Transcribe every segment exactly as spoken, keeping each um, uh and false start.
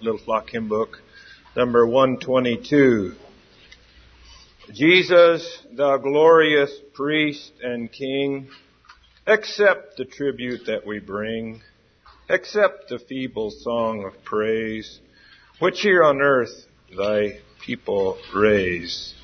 Little Flock Hymn Book, number one twenty-two. Jesus, thou glorious priest and king, accept the tribute that we bring. Accept the feeble song of praise, which here on earth thy people raise.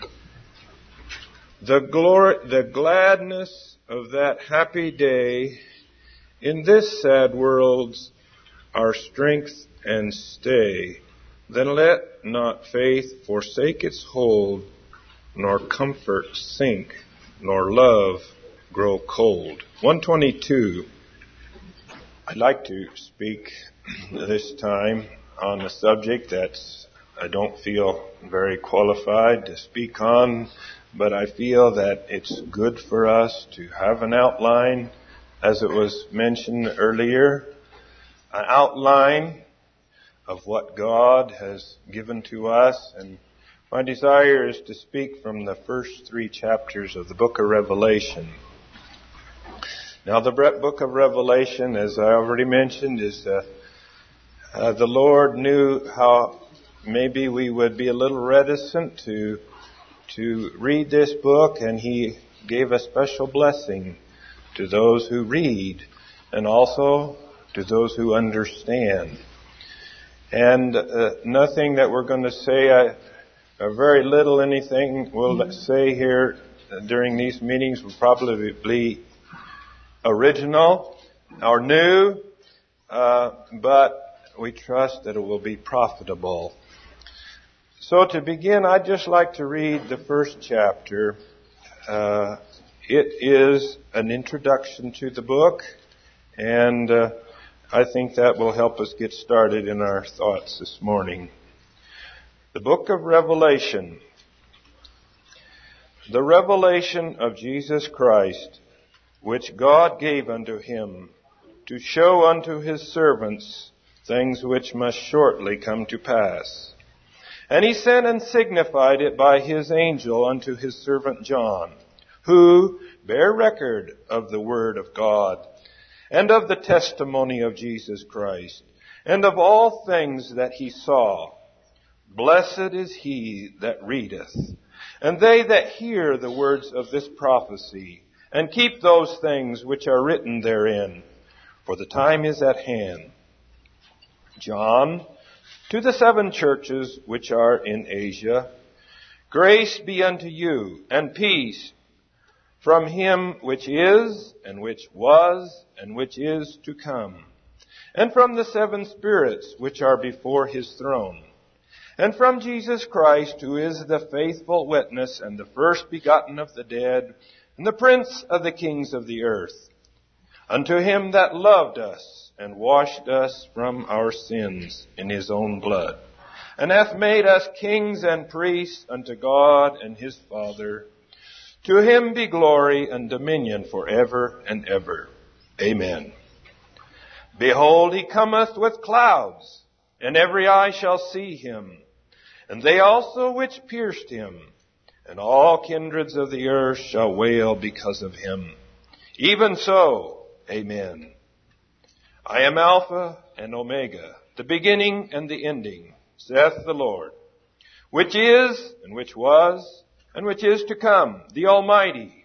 The glory, the gladness of that happy day in this sad world's our strength and stay. Then let not faith forsake its hold, nor comfort sink, nor love grow cold. one twenty-two. I'd like to speak this time on a subject that I don't feel very qualified to speak on, but I feel that it's good for us to have an outline, as it was mentioned earlier, an outline of what God has given to us. And my desire is to speak from the first three chapters of the book of Revelation. Now, the book of Revelation, as I already mentioned, is uh, uh, the Lord knew how maybe we would be a little reticent to to read this book, and He gave a special blessing to those who read and also to those who understand. And uh, nothing that we're going to say, uh, or very little anything we'll say here during these meetings will probably be original or new, uh, but we trust that it will be profitable. So to begin, I'd just like to read the first chapter. Uh, it is an introduction to the book, and uh, I think that will help us get started in our thoughts this morning. The book of Revelation. The revelation of Jesus Christ, which God gave unto him, to show unto his servants things which must shortly come to pass. And he sent and signified it by his angel unto his servant John, who bare record of the word of God, and of the testimony of Jesus Christ, and of all things that he saw. Blessed is he that readeth, and they that hear the words of this prophecy, and keep those things which are written therein, for the time is at hand. John, to the seven churches which are in Asia, grace be unto you, and peace from him which is, and which was, and which is to come, and from the seven spirits which are before his throne, and from Jesus Christ, who is the faithful witness, and the first begotten of the dead, and the prince of the kings of the earth. Unto him that loved us, and washed us from our sins in his own blood, and hath made us kings and priests unto God and his Father. To him be glory and dominion forever and ever. Amen. Behold, he cometh with clouds, and every eye shall see him, and they also which pierced him, and all kindreds of the earth shall wail because of him. Even so, amen. I am Alpha and Omega, the beginning and the ending, saith the Lord, which is, and which was, and which is to come, the Almighty.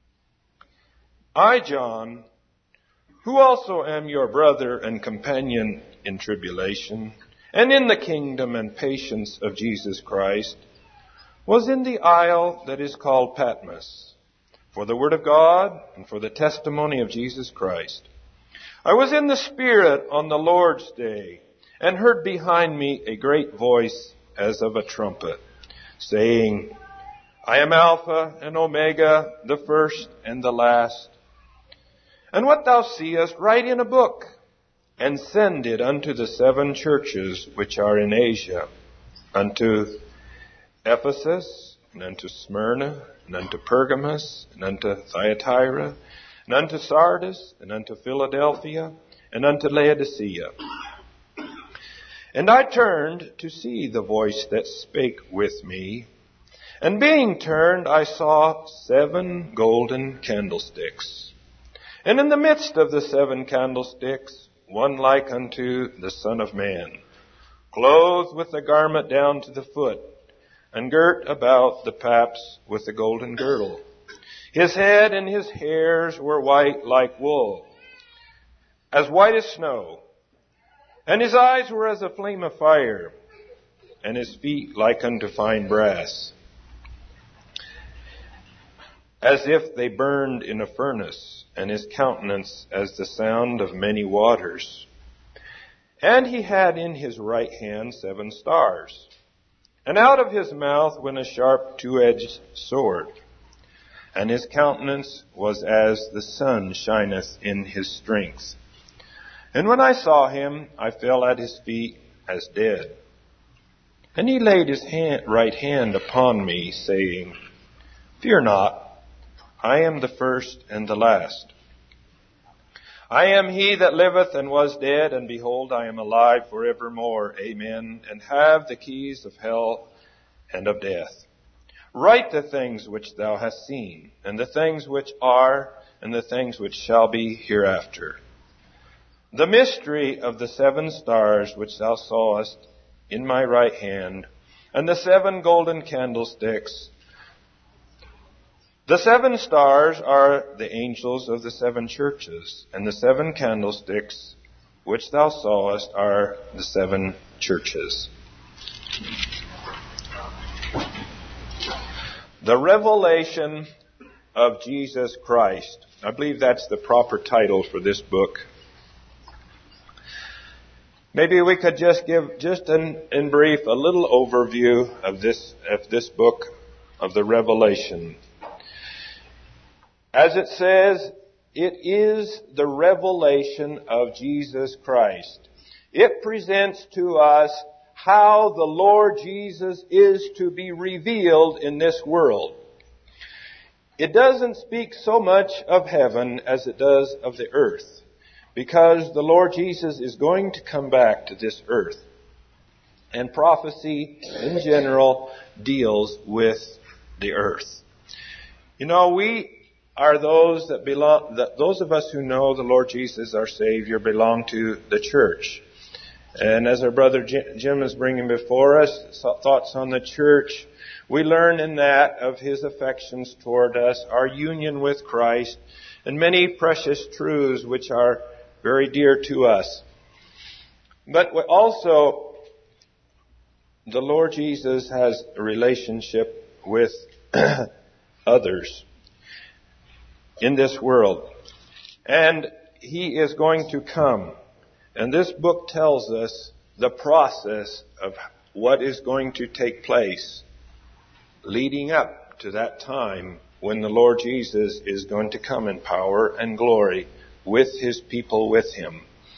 I, John, who also am your brother and companion in tribulation, and in the kingdom and patience of Jesus Christ, was in the isle that is called Patmos, for the word of God and for the testimony of Jesus Christ. I was in the Spirit on the Lord's day, and heard behind me a great voice as of a trumpet, saying, I am Alpha and Omega, the first and the last. And what thou seest, write in a book, and send it unto the seven churches which are in Asia, unto Ephesus, and unto Smyrna, and unto Pergamos, and unto Thyatira, and unto Sardis, and unto Philadelphia, and unto Laodicea. And I turned to see the voice that spake with me, and being turned, I saw seven golden candlesticks. And in the midst of the seven candlesticks, one like unto the Son of Man, clothed with a garment down to the foot, and girt about the paps with a golden girdle. His head and his hairs were white like wool, as white as snow, and his eyes were as a flame of fire, and his feet like unto fine brass, as if they burned in a furnace, and his countenance as the sound of many waters. And he had in his right hand seven stars, and out of his mouth went a sharp two-edged sword, and his countenance was as the sun shineth in his strength. And when I saw him, I fell at his feet as dead. And he laid his hand, right hand upon me, saying, Fear not, I am the first and the last. I am he that liveth and was dead, and behold, I am alive forevermore. Amen. And have the keys of hell and of death. Write the things which thou hast seen, and the things which are, and the things which shall be hereafter. The mystery of the seven stars which thou sawest in my right hand, and the seven golden candlesticks. The seven stars are the angels of the seven churches, and the seven candlesticks which thou sawest are the seven churches. The revelation of Jesus Christ. I believe that's the proper title for this book. Maybe we could just give, just in, in brief, a little overview of this, of this book of the Revelation. As it says, it is the revelation of Jesus Christ. It presents to us how the Lord Jesus is to be revealed in this world. It doesn't speak so much of heaven as it does of the earth, because the Lord Jesus is going to come back to this earth. And prophecy in general deals with the earth. You know, we are those that belong, that those of us who know the Lord Jesus, our Savior, belong to the church. And as our brother Jim is bringing before us thoughts on the church, we learn in that of his affections toward us, our union with Christ, and many precious truths which are very dear to us. But also, the Lord Jesus has a relationship with others in this world. And He is going to come. And this book tells us the process of what is going to take place leading up to that time when the Lord Jesus is going to come in power and glory with His people with Him.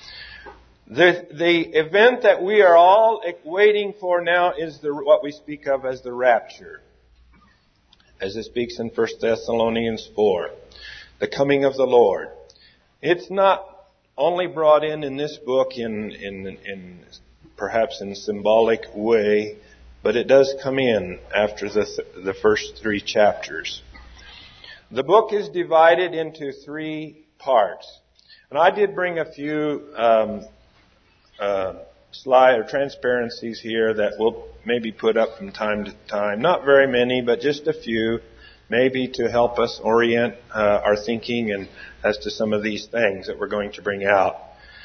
The, the event that we are all waiting for now is the, what we speak of as the rapture, as it speaks in First Thessalonians four, the coming of the Lord. It's not only brought in in this book in, in, in perhaps in symbolic way, but it does come in after the, the first three chapters. The book is divided into three parts. And I did bring a few um, uh, slide or transparencies here that we'll maybe put up from time to time. Not very many, but just a few, maybe to help us orient uh, our thinking and as to some of these things that we're going to bring out.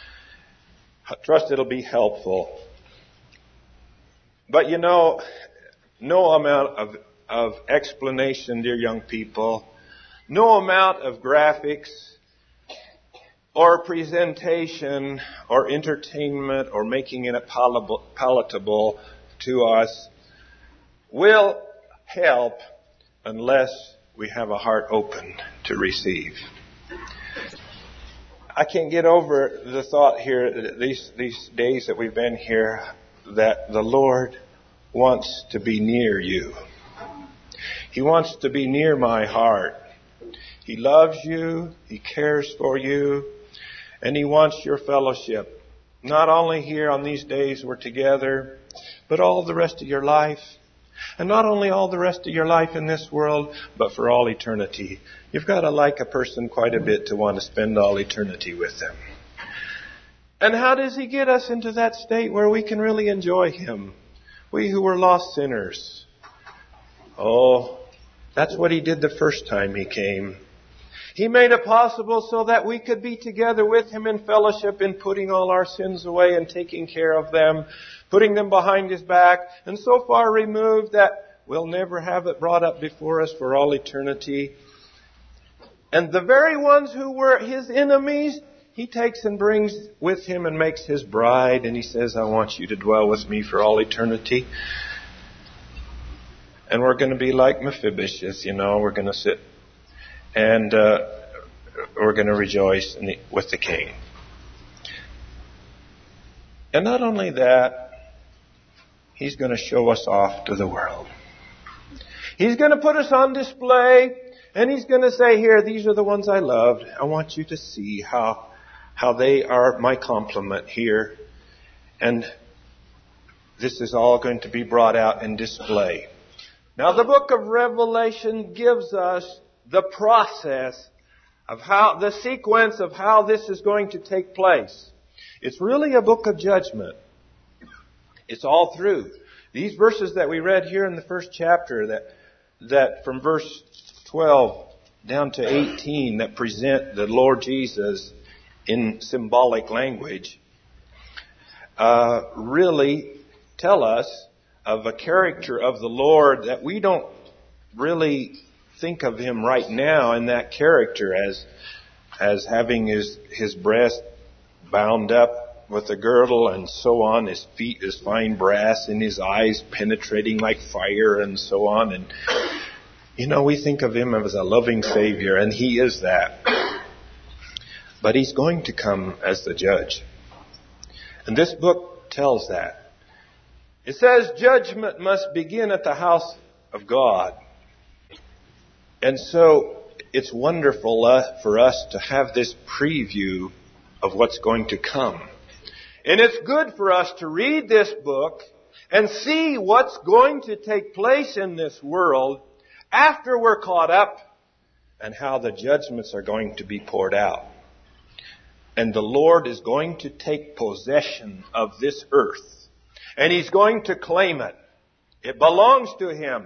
I trust it'll be helpful. But you know, no amount of, of explanation, dear young people, no amount of graphics or presentation or entertainment or making it palatable, palatable to us will help unless we have a heart open to receive. I can't get over the thought here, these, these days that we've been here, that the Lord wants to be near you. He wants to be near my heart. He loves you. He cares for you. And He wants your fellowship. Not only here on these days we're together, but all the rest of your life. And not only all the rest of your life in this world, but for all eternity. You've got to like a person quite a bit to want to spend all eternity with them. And how does He get us into that state where we can really enjoy Him? We who were lost sinners. Oh, that's what He did the first time He came. He made it possible so that we could be together with Him in fellowship in putting all our sins away and taking care of them, putting them behind His back, and so far removed that we'll never have it brought up before us for all eternity. And the very ones who were His enemies, He takes and brings with Him and makes His bride, and He says, I want you to dwell with me for all eternity. And we're going to be like Mephibosheth, you know, we're going to sit and uh, we're going to rejoice in the, with the King. And not only that, He's going to show us off to the world. He's going to put us on display, and He's going to say, here, these are the ones I loved. I want you to see how how they are my complement here. And this is all going to be brought out in display. Now, the book of Revelation gives us the process of how, the sequence of how this is going to take place. It's really a book of judgment. It's all through. These verses that we read here in the first chapter, that that from verse twelve down to eighteen, that present the Lord Jesus in symbolic language, uh, really tell us of a character of the Lord that we don't really think of Him right now in that character as as having his his breast bound up with a girdle and so on, his feet as fine brass, and his eyes penetrating like fire and so on. And you know, we think of Him as a loving Savior, and He is that. But He's going to come as the judge. And this book tells that. It says judgment must begin at the house of God. And so it's wonderful uh, for us to have this preview of what's going to come. And it's good for us to read this book and see what's going to take place in this world after we're caught up, and how the judgments are going to be poured out. And the Lord is going to take possession of this earth. And He's going to claim it. It belongs to Him.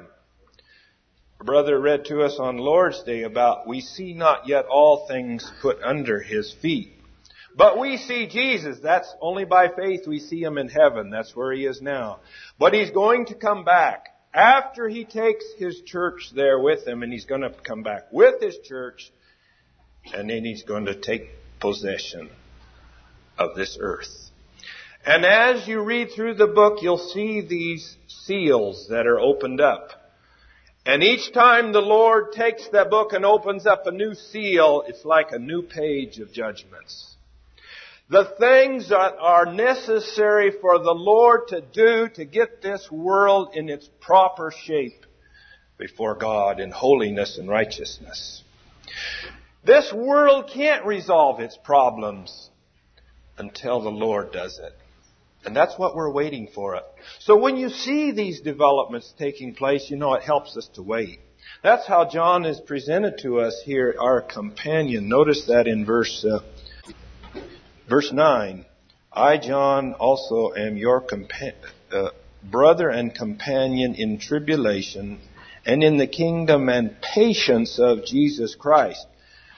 A brother read to us on Lord's Day about, we see not yet all things put under His feet. But we see Jesus. That's only by faith we see Him in heaven. That's where He is now. But He's going to come back after He takes His church there with Him. And He's going to come back with His church. And then He's going to take possession of this earth. And as you read through the book, you'll see these seals that are opened up. And each time the Lord takes that book and opens up a new seal, it's like a new page of judgments. The things that are necessary for the Lord to do to get this world in its proper shape before God in holiness and righteousness. This world can't resolve its problems until the Lord does it. And that's what we're waiting for. It. So when you see these developments taking place, you know it helps us to wait. That's how John is presented to us here, our companion. Notice that in verse uh, verse nine. I, John, also am your compa- uh, brother and companion in tribulation and in the kingdom and patience of Jesus Christ.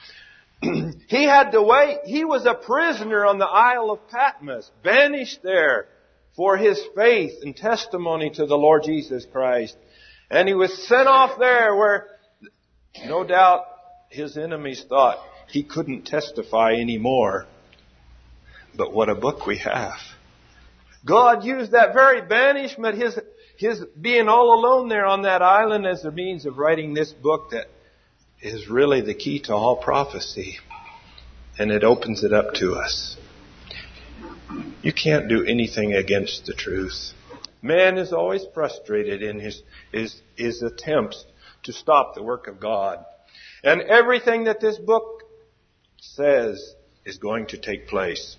He had to wait. He was a prisoner on the Isle of Patmos, banished there for his faith and testimony to the Lord Jesus Christ. And he was sent off there where, no doubt, his enemies thought he couldn't testify anymore. But what a book we have. God used that very banishment, his, his being all alone there on that island, as a means of writing this book that is really the key to all prophecy. And it opens it up to us. You can't do anything against the truth. Man is always frustrated in his, his, his attempts to stop the work of God. And everything that this book says is going to take place.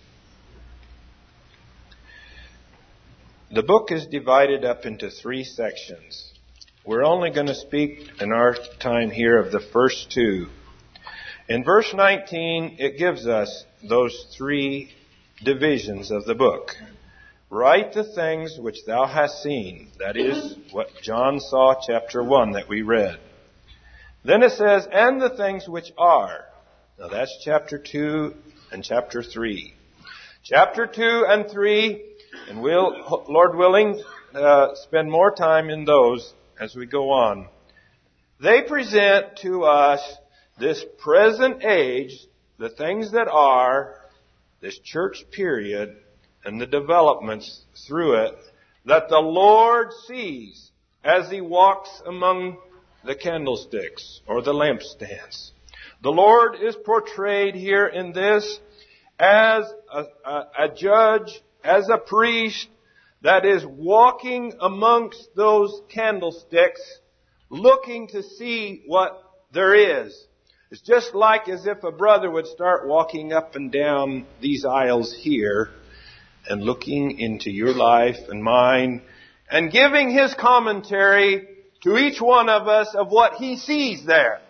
The book is divided up into three sections. We're only going to speak in our time here of the first two. In verse nineteen, it gives us those three divisions of the book. Write the things which thou hast seen. That is what John saw, chapter one that we read. Then it says, and the things which are. Now that's chapter two and chapter three. Chapter two and three, and we'll, Lord willing, uh, spend more time in those as we go on. They present to us this present age, the things that are, this church period, and the developments through it, that the Lord sees as He walks among the candlesticks or the lampstands. The Lord is portrayed here in this as a, a, a judge, as a priest that is walking amongst those candlesticks, looking to see what there is. It's just like as if a brother would start walking up and down these aisles here and looking into your life and mine and giving his commentary to each one of us of what he sees there.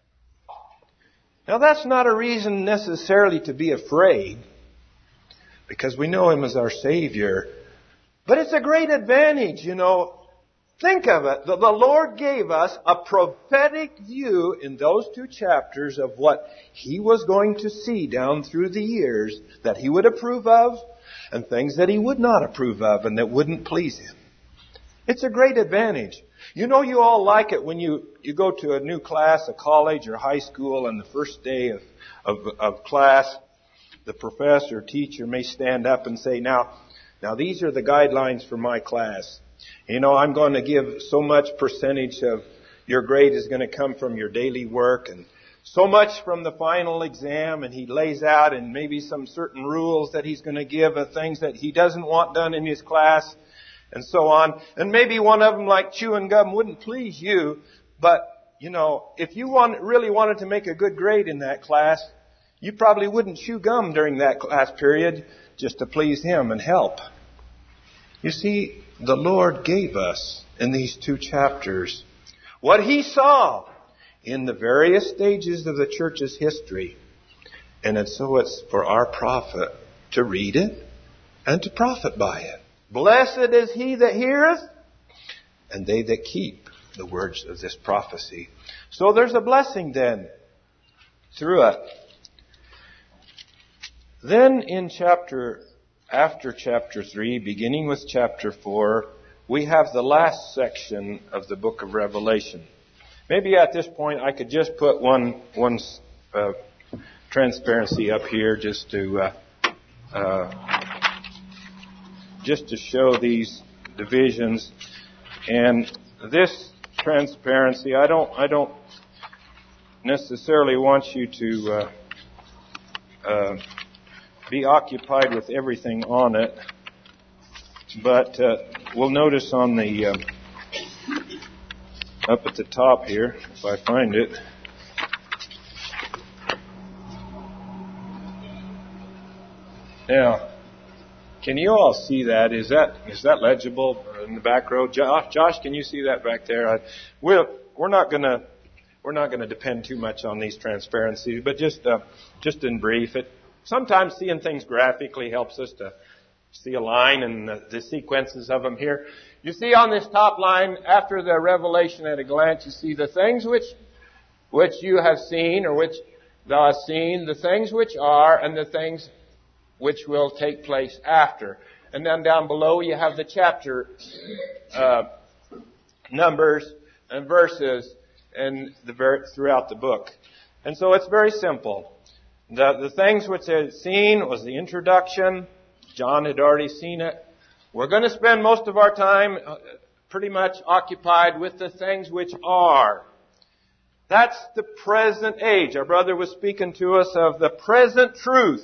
Now that's not a reason necessarily to be afraid, because we know Him as our Savior. But it's a great advantage, you know. Think of it. The, the Lord gave us a prophetic view in those two chapters of what He was going to see down through the years that He would approve of and things that He would not approve of and that wouldn't please Him. It's a great advantage. You know, you all like it when you, you go to a new class, a college or high school, and the first day of, of, of class, the professor or teacher may stand up and say, now, now these are the guidelines for my class. You know, I'm going to give so much percentage of your grade is going to come from your daily work and so much from the final exam, and he lays out and maybe some certain rules that he's going to give of things that he doesn't want done in his class and so on. And maybe one of them, like chewing gum, wouldn't please you, but, you know, if you want, really wanted to make a good grade in that class, you probably wouldn't chew gum during that class period just to please him and help. You see, the Lord gave us in these two chapters what He saw in the various stages of the church's history. And it's, so it's for our profit to read it and to profit by it. Blessed is he that heareth, and they that keep the words of this prophecy. So there's a blessing then through it. Then in chapter, after chapter three, beginning with chapter four, we have the last section of the book of Revelation. Maybe at this point I could just put one, one uh, transparency up here just to, uh, uh, just to show these divisions. And this transparency, I don't, I don't necessarily want you to uh, uh, be occupied with everything on it, but uh, we'll notice on the uh, up at the top here, if I find it. Now, can you all see that? Is that is that legible in the back row? Josh, Josh, can you see that back there? I, we're we're not gonna we're not gonna depend too much on these transparencies, but just uh, just in brief, it sometimes seeing things graphically helps us to see a line and the, the sequences of them here. You see on this top line, after the revelation at a glance, you see the things which which you have seen or which thou hast seen, the things which are, and the things which will take place after. And then down below you have the chapter uh, numbers and verses and the throughout the book. And so it's very simple. The, the things which they had seen was the introduction. John had already seen it. We're going to spend most of our time pretty much occupied with the things which are. That's the present age. Our brother was speaking to us of the present truth.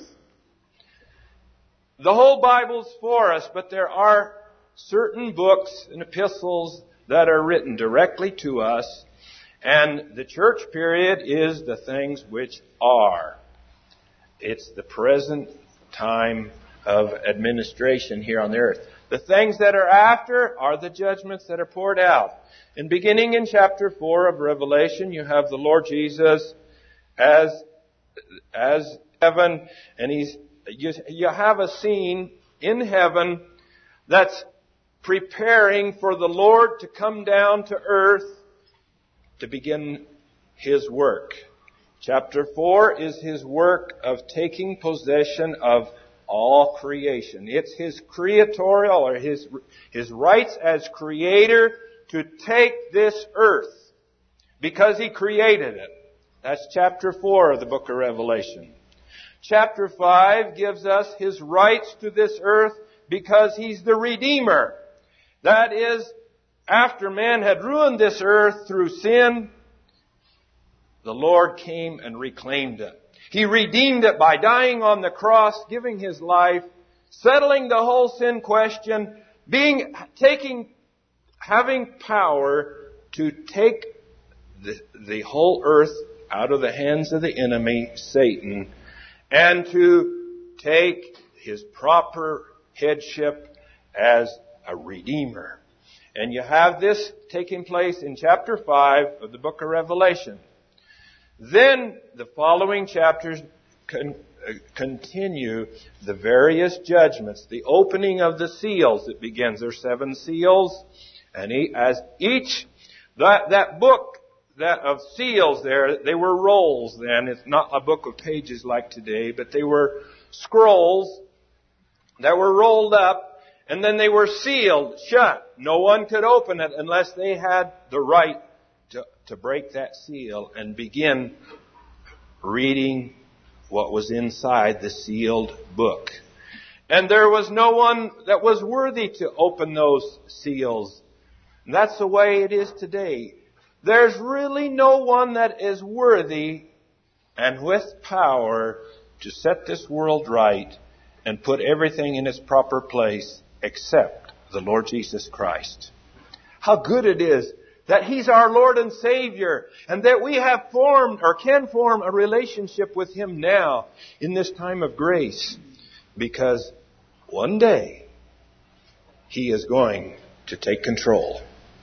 The whole Bible's for us, but there are certain books and epistles that are written directly to us, and the church period is the things which are. It's the present time of administration here on the earth. The things that are after are the judgments that are poured out. And beginning in chapter four of Revelation, you have the Lord Jesus as, as heaven, and He's you, you have a scene in heaven that's preparing for the Lord to come down to earth to begin His work. Chapter four is His work of taking possession of all creation. It's His creatorial, or His, His rights as Creator to take this earth because He created it. That's chapter four of the book of Revelation. Chapter five gives us His rights to this earth because He's the Redeemer. That is, after man had ruined this earth through sin, the Lord came and reclaimed it. He redeemed it by dying on the cross, giving His life, settling the whole sin question, being, taking, having power to take the, the whole earth out of the hands of the enemy, Satan, and to take His proper headship as a Redeemer. And you have this taking place in chapter five of the book of Revelation. Then the following chapters con- uh, continue the various judgments, the opening of the seals. It begins. There are seven seals, and he, as each that that book that of seals there, they were rolls. Then it's not a book of pages like today, but they were scrolls that were rolled up, and then they were sealed shut. No one could open it unless they had the right to, to break that seal and begin reading what was inside the sealed book. And there was no one that was worthy to open those seals. And that's the way it is today. There's really no one that is worthy and with power to set this world right and put everything in its proper place except the Lord Jesus Christ. How good it is that He's our Lord and Savior, and that we have formed or can form a relationship with Him now in this time of grace, because one day He is going to take control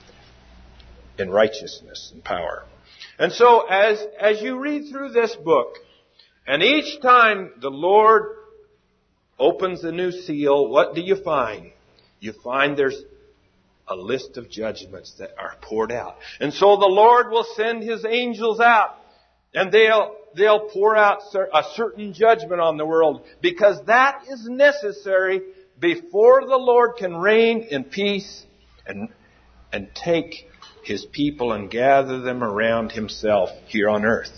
in righteousness and power. And so as, as you read through this book, and each time the Lord opens a new seal, what do you find? You find there's a list of judgments that are poured out. And so the Lord will send His angels out, and they'll, they'll pour out a certain judgment on the world, because that is necessary before the Lord can reign in peace and, and take His people and gather them around Himself here on earth.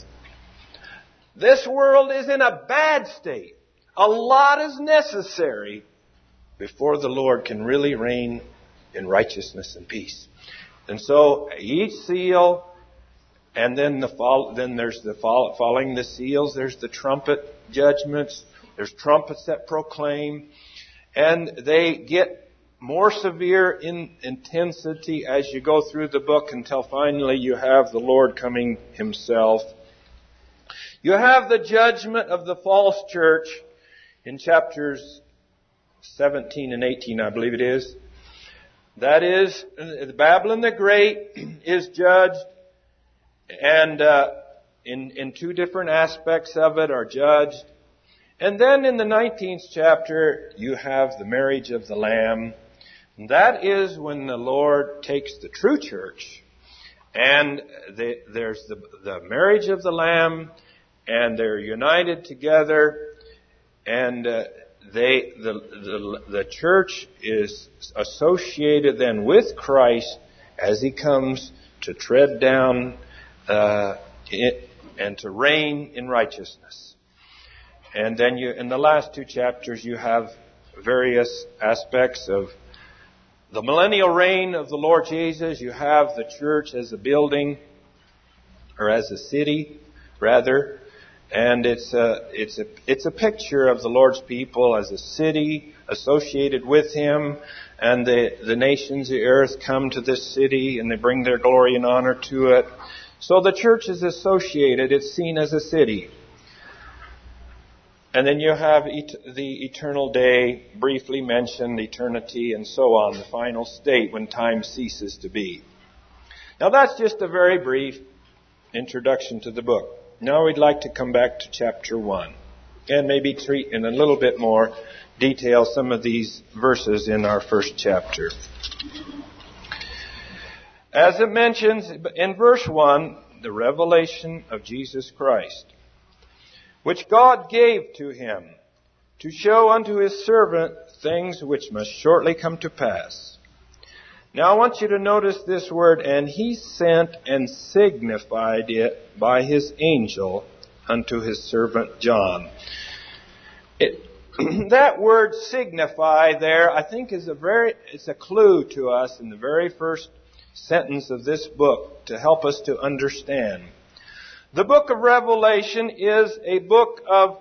This world is in a bad state. A lot is necessary before the Lord can really reign in righteousness and peace. And so each seal, and then the fall, then there's the fall, following the seals, there's the trumpet judgments. There's trumpets that proclaim, and they get more severe in intensity as you go through the book until finally you have the Lord coming Himself. You have the judgment of the false church in chapters seventeen and eighteen, I believe it is. That is, Babylon the Great is judged, and uh, in, in two different aspects of it are judged. And then in the nineteenth chapter, you have the marriage of the Lamb. And that is when the Lord takes the true church, and the, there's the, the marriage of the Lamb, and they're united together, and uh, They, the, the, the church is associated then with Christ as He comes to tread down uh, it, and to reign in righteousness. And then you, in the last two chapters, you have various aspects of the millennial reign of the Lord Jesus. You have the church as a building, or as a city, rather. And it's a, it's a, it's a picture of the Lord's people as a city associated with Him. And the, the nations of the earth come to this city and they bring their glory and honor to it. So the church is associated. It's seen as a city. And then you have et- the eternal day, briefly mentioned, eternity, and so on, the final state when time ceases to be. Now that's just a very brief introduction to the book. Now we'd like to come back to chapter one. and maybe treat in a little bit more detail some of these verses in our first chapter. As it mentions in verse one, the revelation of Jesus Christ, which God gave to him to show unto his servant things which must shortly come to pass. Now I want you to notice this word, and he sent and signified it by his angel unto his servant John. It, that word signify there, I think, is a very, it's a clue to us in the very first sentence of this book to help us to understand. The book of Revelation is a book of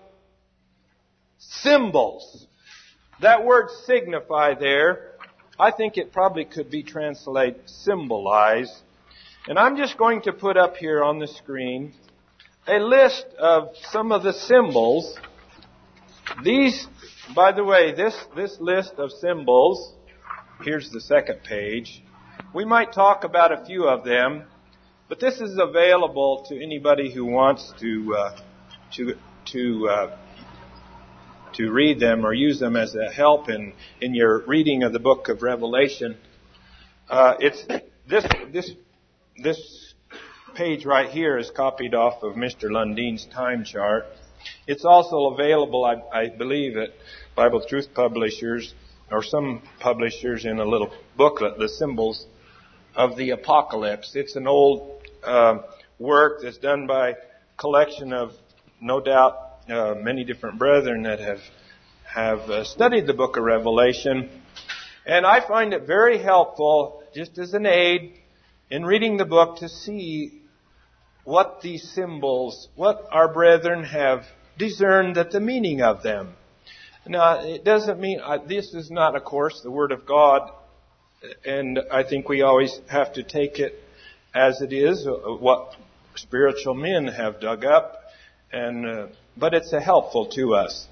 symbols. That word signify there, I think it probably could be translated symbolize. And I'm just going to put up here on the screen a list of some of the symbols. These, by the way, this, this list of symbols, here's the second page. We might talk about a few of them, but this is available to anybody who wants to, uh, to, to, uh, to read them or use them as a help in, in your reading of the book of Revelation. Uh, it's, this, this, this page right here is copied off of Mister Lundeen's time chart. It's also available, I, I believe, at Bible Truth Publishers or some publishers in a little booklet, The Symbols of the Apocalypse. It's an old uh, work that's done by a collection of, no doubt, uh, many different brethren that have have uh, studied the book of Revelation. And I find it very helpful, just as an aid in reading the book, to see what these symbols, what our brethren have discerned that the meaning of them. Now, it doesn't mean, uh, this is not, of course, the Word of God, and I think we always have to take it as it is, uh, what spiritual men have dug up, and uh, but it's a helpful to us.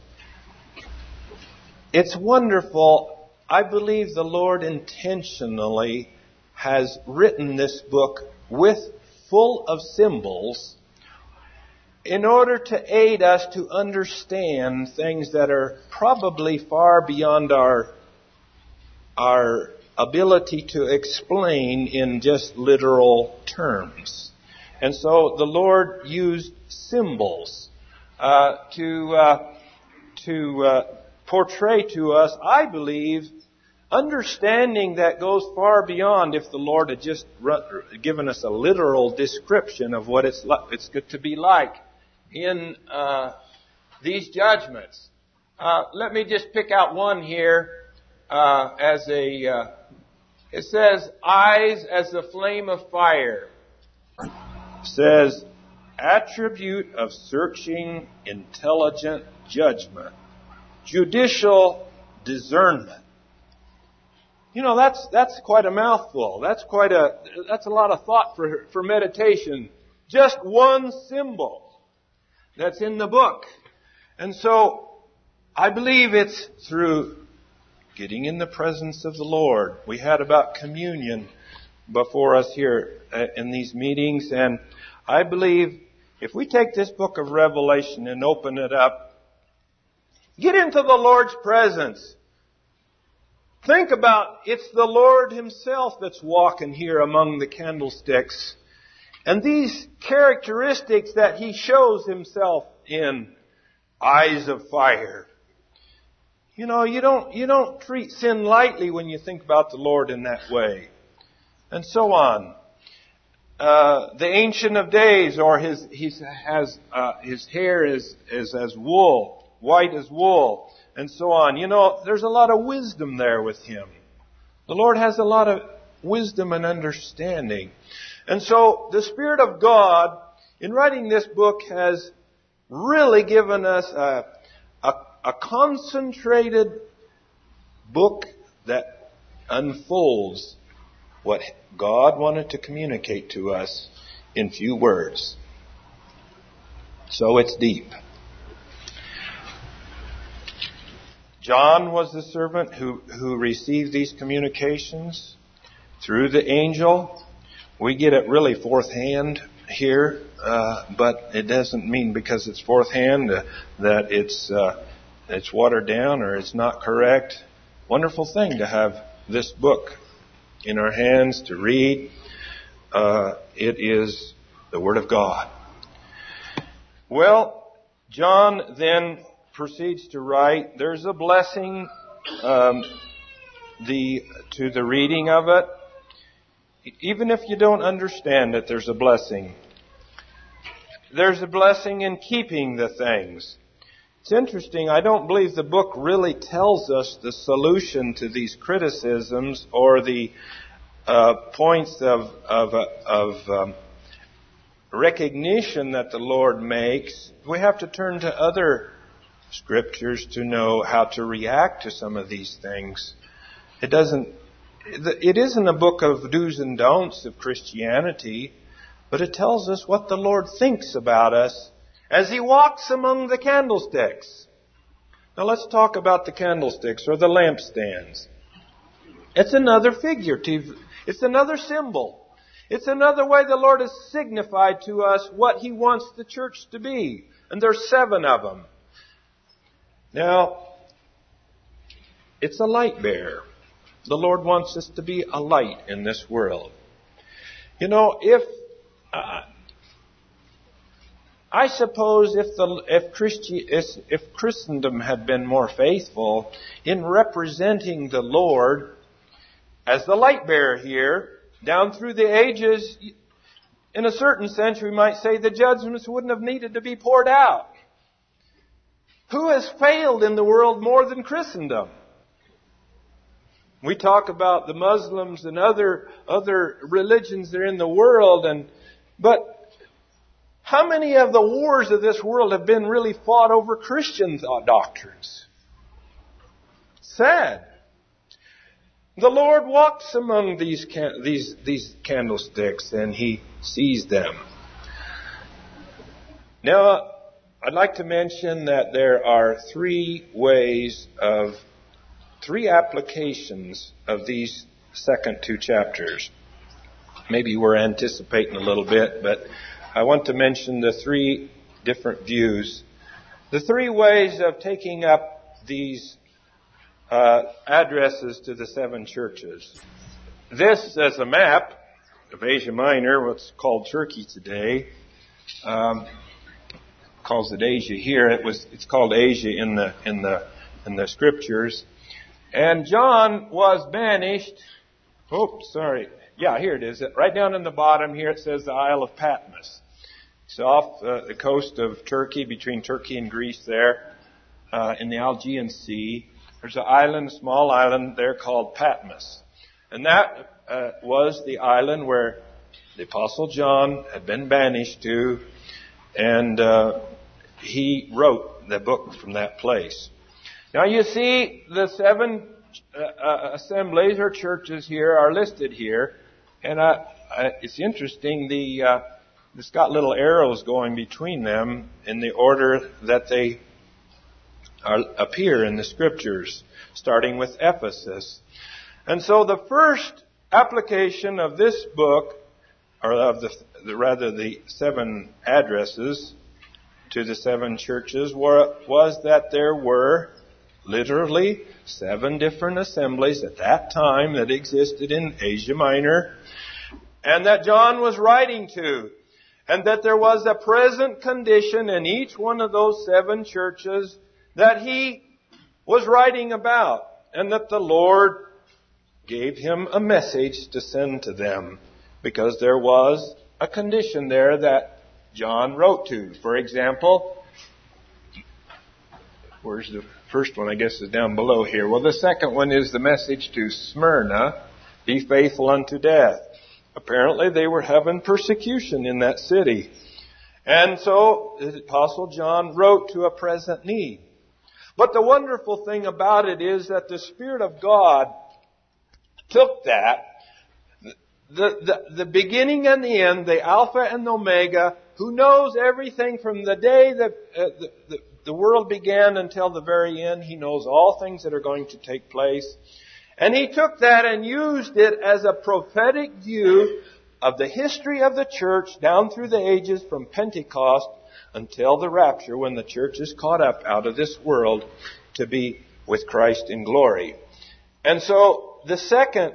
It's wonderful. I believe the Lord intentionally has written this book with full of symbols in order to aid us to understand things that are probably far beyond our our ability to explain in just literal terms. And so the Lord used symbols uh, to uh, to uh, portray to us, I believe, understanding that goes far beyond if the Lord had just given us a literal description of what it's like, it's good to be like in uh, these judgments. Uh, let me just pick out one here uh, as a. Uh, it says, "Eyes as the flame of fire." It says, "Attribute of searching, intelligent judgment, judicial discernment." You know, that's that's quite a mouthful. That's quite a that's a lot of thought for for meditation. Just one symbol that's in the book. And so I believe it's through getting in the presence of the Lord. We had about communion before us here in these meetings, and I believe if we take this book of Revelation and open it up, get into the Lord's presence. Think about, it's the Lord Himself that's walking here among the candlesticks. And these characteristics that He shows Himself in, eyes of fire. You know, you don't, you don't treat sin lightly when you think about the Lord in that way. And so on. Uh, the Ancient of Days, or his, he has, uh, his hair is, is as wool, white as wool, and so on. You know, there's a lot of wisdom there with Him. The Lord has a lot of wisdom and understanding. And so the Spirit of God, in writing this book, has really given us a, a, a concentrated book that unfolds what God wanted to communicate to us in few words. So it's deep. John was the servant who, who received these communications through the angel. We get it really fourth hand here, uh, but it doesn't mean because it's fourth hand uh, that it's uh, it's watered down or it's not correct. Wonderful thing to have this book in our hands to read. Uh, it is the Word of God. Well, John then proceeds to write. There's a blessing um, the to the reading of it. Even if you don't understand it, there's a blessing. There's a blessing in keeping the things. It's interesting, I don't believe the book really tells us the solution to these criticisms or the uh, points of, of, uh, of um, recognition that the Lord makes. We have to turn to other scriptures to know how to react to some of these things. It doesn't It isn't a book of do's and don'ts of Christianity, but it tells us what the Lord thinks about us as He walks among the candlesticks. Now let's talk about the candlesticks or the lampstands. It's another figurative. It's another symbol. It's another way the Lord has signified to us what He wants the church to be. And there's seven of them. Now, it's a light bearer. The Lord wants us to be a light in this world. You know, if uh, I suppose if the if, Christi, if Christendom had been more faithful in representing the Lord as the light bearer here down through the ages, in a certain sense we might say the judgments wouldn't have needed to be poured out. Who has failed in the world more than Christendom? We talk about the Muslims and other other religions that are in the world, and but how many of the wars of this world have been really fought over Christian doctrines? Sad. The Lord walks among these can, these these candlesticks, and He sees them. Now, I'd like to mention that there are three ways of Three applications of these second two chapters. Maybe we're anticipating a little bit, but I want to mention the three different views. The three ways of taking up these uh, addresses to the seven churches. This is a map of Asia Minor, what's called Turkey today. Um, calls it Asia here. It was it's called Asia in the in the in the scriptures. And John was banished. Oops, sorry. Yeah, here it is. Right down in the bottom here it says the Isle of Patmos. It's off uh, the coast of Turkey, between Turkey and Greece there, uh, in the Aegean Sea. There's an island, a small island there called Patmos. And that uh, was the island where the Apostle John had been banished to, and uh, he wrote the book from that place. Now you see the seven uh, uh, assemblies or churches here are listed here, and uh, uh, it's interesting. The uh, it's got little arrows going between them in the order that they are, appear in the scriptures, starting with Ephesus. And so the first application of this book, or of the, the rather the seven addresses to the seven churches, were, was that there were literally seven different assemblies at that time that existed in Asia Minor, and that John was writing to, and that there was a present condition in each one of those seven churches that he was writing about, and that the Lord gave him a message to send to them, because there was a condition there that John wrote to. For example, where's the first one? I guess is down below here. Well, the second one is the message to Smyrna, be faithful unto death. Apparently they were having persecution in that city. And so the Apostle John wrote to a present need. But the wonderful thing about it is that the Spirit of God took that, the, the, the beginning and the end, the Alpha and the Omega, who knows everything from the day that uh, the, the, the world began until the very end. He knows all things that are going to take place. And He took that and used it as a prophetic view of the history of the church down through the ages from Pentecost until the rapture, when the church is caught up out of this world to be with Christ in glory. And so the second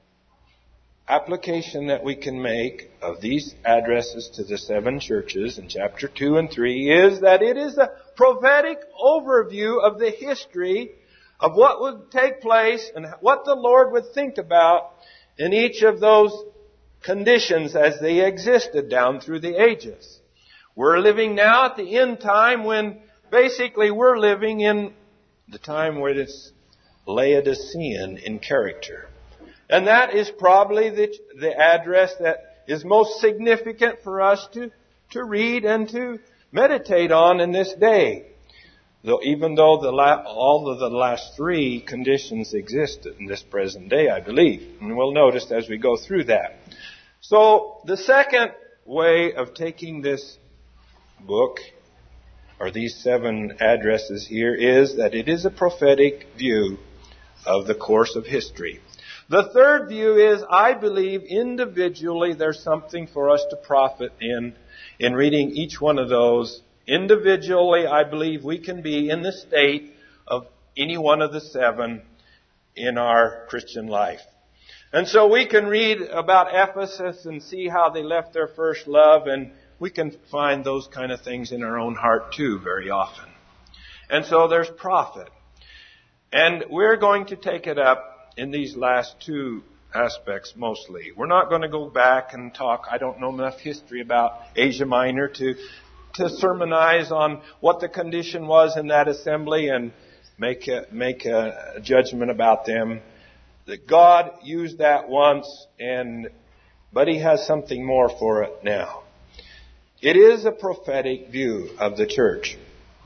application that we can make of these addresses to the seven churches in chapter two and three is that it is a prophetic overview of the history of what would take place and what the Lord would think about in each of those conditions as they existed down through the ages. We're living now at the end time when basically we're living in the time where it's Laodicean in character. And that is probably the, the address that is most significant for us to, to read and to meditate on in this day. Though, even though the la- all of the last three conditions exist in this present day, I believe. And we'll notice as we go through that. So, the second way of taking this book, or these seven addresses here, is that it is a prophetic view of the course of history. The third view is, I believe individually there's something for us to profit in, in reading each one of those. Individually, I believe we can be in the state of any one of the seven in our Christian life. And so we can read about Ephesus and see how they left their first love, and we can find those kind of things in our own heart too very often. And so there's profit. And we're going to take it up in these last two aspects mostly. We're not going to go back and talk, I don't know enough history about Asia Minor to to sermonize on what the condition was in that assembly and make a, make a judgment about them. That God used that once, and but He has something more for it now. It is a prophetic view of the church.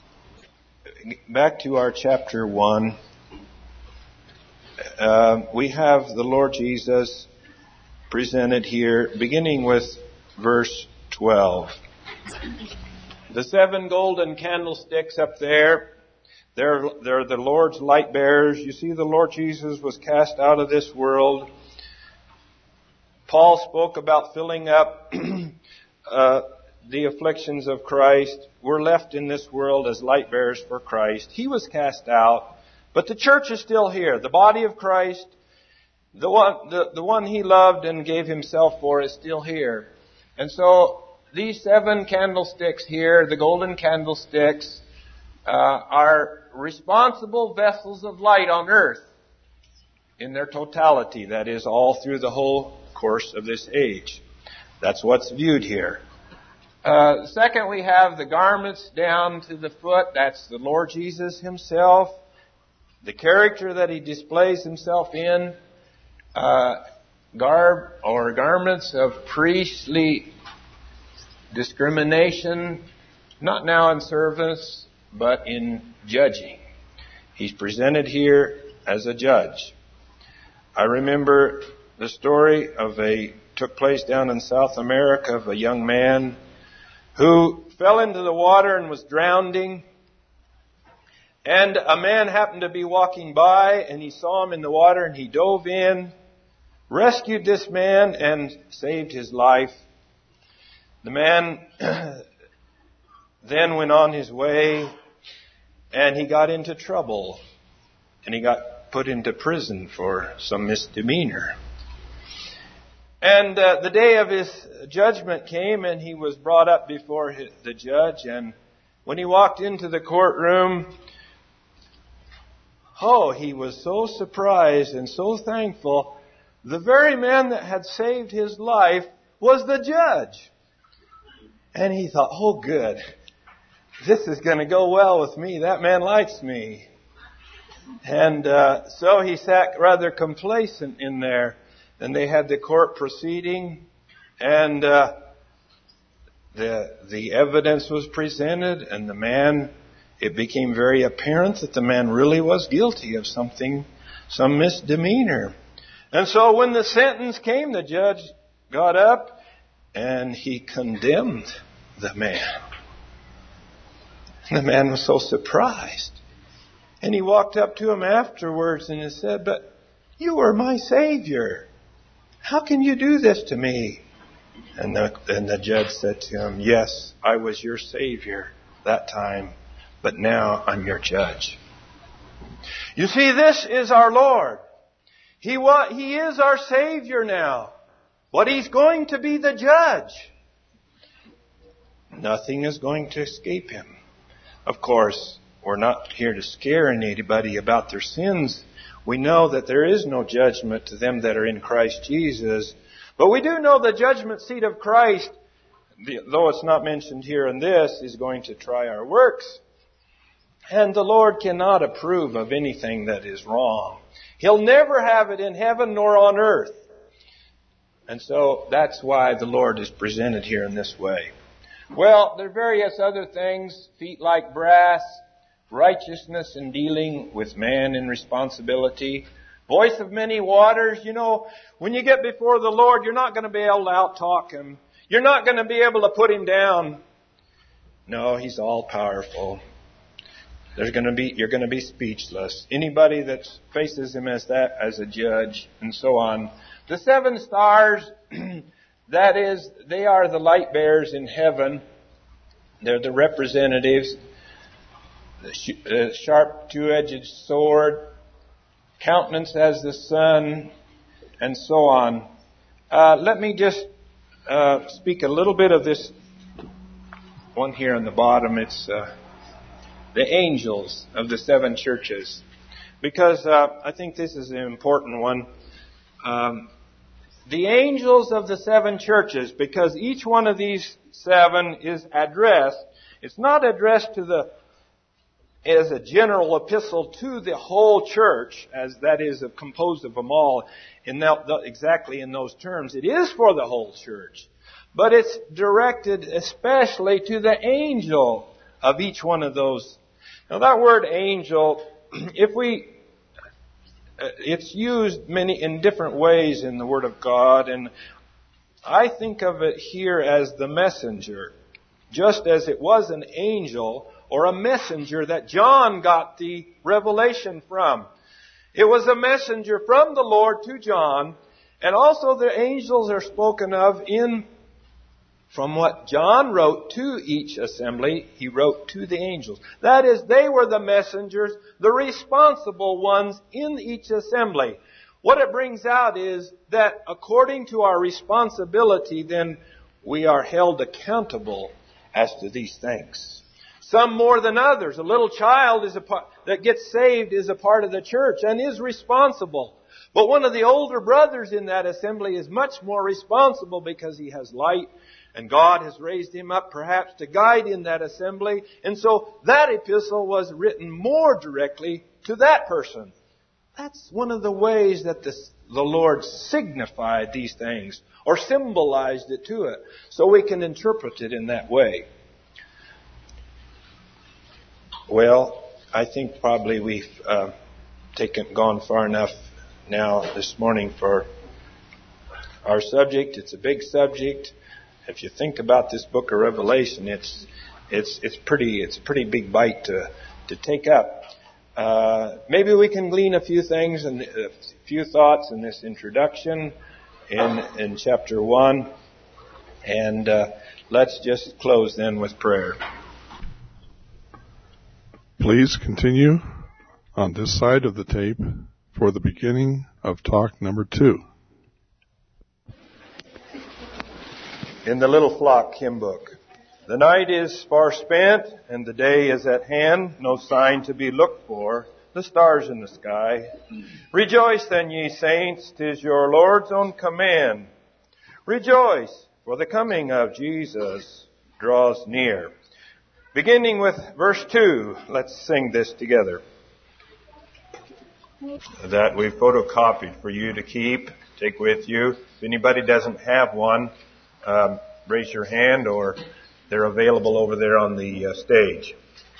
Back to our chapter one. Uh, we have the Lord Jesus presented here, beginning with verse twelve. The seven golden candlesticks up there, they're, they're the Lord's light bearers. You see, the Lord Jesus was cast out of this world. Paul spoke about filling up uh, the afflictions of Christ. We're left in this world as light bearers for Christ. He was cast out, but the church is still here. The body of Christ, the one, the, the one He loved and gave Himself for, is still here. And so these seven candlesticks here, the golden candlesticks, uh, are responsible vessels of light on earth in their totality. That is, all through the whole course of this age. That's what's viewed here. Uh, second, we have the garments down to the foot. That's the Lord Jesus Himself. The character that He displays Himself in. Uh, garb or garments of priestly discrimination, not now in service, but in judging. He's presented here as a judge. I remember the story of a, took place down in South America, of a young man who fell into the water and was drowning. And a man happened to be walking by, and he saw him in the water, and he dove in, rescued this man, and saved his life. The man then went on his way, and he got into trouble, and he got put into prison for some misdemeanor. And uh, the day of his judgment came, and he was brought up before his, the judge, and when he walked into the courtroom, oh, he was so surprised and so thankful. The very man that had saved his life was the judge. And he thought, oh, good. This is going to go well with me. That man likes me. And uh, so he sat rather complacent in there. Then they had the court proceeding, and uh, the the evidence was presented, and the man, it became very apparent that the man really was guilty of something, some misdemeanor. And so when the sentence came, the judge got up and he condemned the man. The man was so surprised. And he walked up to him afterwards and he said, but you were my Savior. How can you do this to me? And the, and the judge said to him, yes, I was your Savior that time, but now I'm your judge. You see, this is our Lord. He wa- He is our Savior now, but He's going to be the judge. Nothing is going to escape Him. Of course, we're not here to scare anybody about their sins. We know that there is no judgment to them that are in Christ Jesus. But we do know the judgment seat of Christ, though it's not mentioned here in this, is going to try our works. And the Lord cannot approve of anything that is wrong. He'll never have it in heaven nor on earth. And so that's why the Lord is presented here in this way. Well, there are various other things, feet like brass, righteousness in dealing with man in responsibility, voice of many waters. You know, when you get before the Lord, you're not going to be able to out-talk Him. You're not going to be able to put Him down. No, He's all-powerful. There's going to be, you're going to be speechless. Anybody that faces Him as that, as a judge, and so on. The seven stars, that is, they are the light bearers in heaven. They're the representatives. The sh- uh, sharp two-edged sword, countenance as the sun, and so on. Uh, let me just uh, speak a little bit of this one here on the bottom. It's uh, the angels of the seven churches, because uh, I think this is an important one. Um, the angels of the seven churches, because each one of these seven is addressed. It's not addressed to the as a general epistle to the whole church, as that is composed of them all, in that, exactly in those terms. It is for the whole church, but it's directed especially to the angel of each one of those. Now that word angel, if we, it's used many in different ways in the Word of God, and I think of it here as the messenger, just as it was an angel or a messenger that John got the revelation from. It was a messenger from the Lord to John, and also the angels are spoken of in, from what John wrote to each assembly, he wrote to the angels. That is, they were the messengers, the responsible ones in each assembly. What it brings out is that according to our responsibility, then we are held accountable as to these things. Some more than others. A little child is a part, that gets saved is a part of the church and is responsible. But one of the older brothers in that assembly is much more responsible because he has light and God has raised him up perhaps to guide in that assembly. And so that epistle was written more directly to that person. That's one of the ways that the, the Lord signified these things or symbolized it to it. So we can interpret it in that way. Well, I think probably we've uh, taken gone far enough now this morning for our subject. It's a big subject. If you think about this book of Revelation, it's it's it's pretty it's a pretty big bite to to take up. Uh, maybe we can glean a few things and a few thoughts in this introduction in in chapter one, and uh, let's just close then with prayer. Please continue on this side of the tape for the beginning of talk number two. In the Little Flock hymn book. The night is far spent and the day is at hand, no sign to be looked for, the stars in the sky. Rejoice then, ye saints, 'tis your Lord's own command. Rejoice, for the coming of Jesus draws near. Beginning with verse two, let's sing this together. That we've photocopied for you to keep, take with you. If anybody doesn't have one, um, raise your hand, or they're available over there on the uh, stage.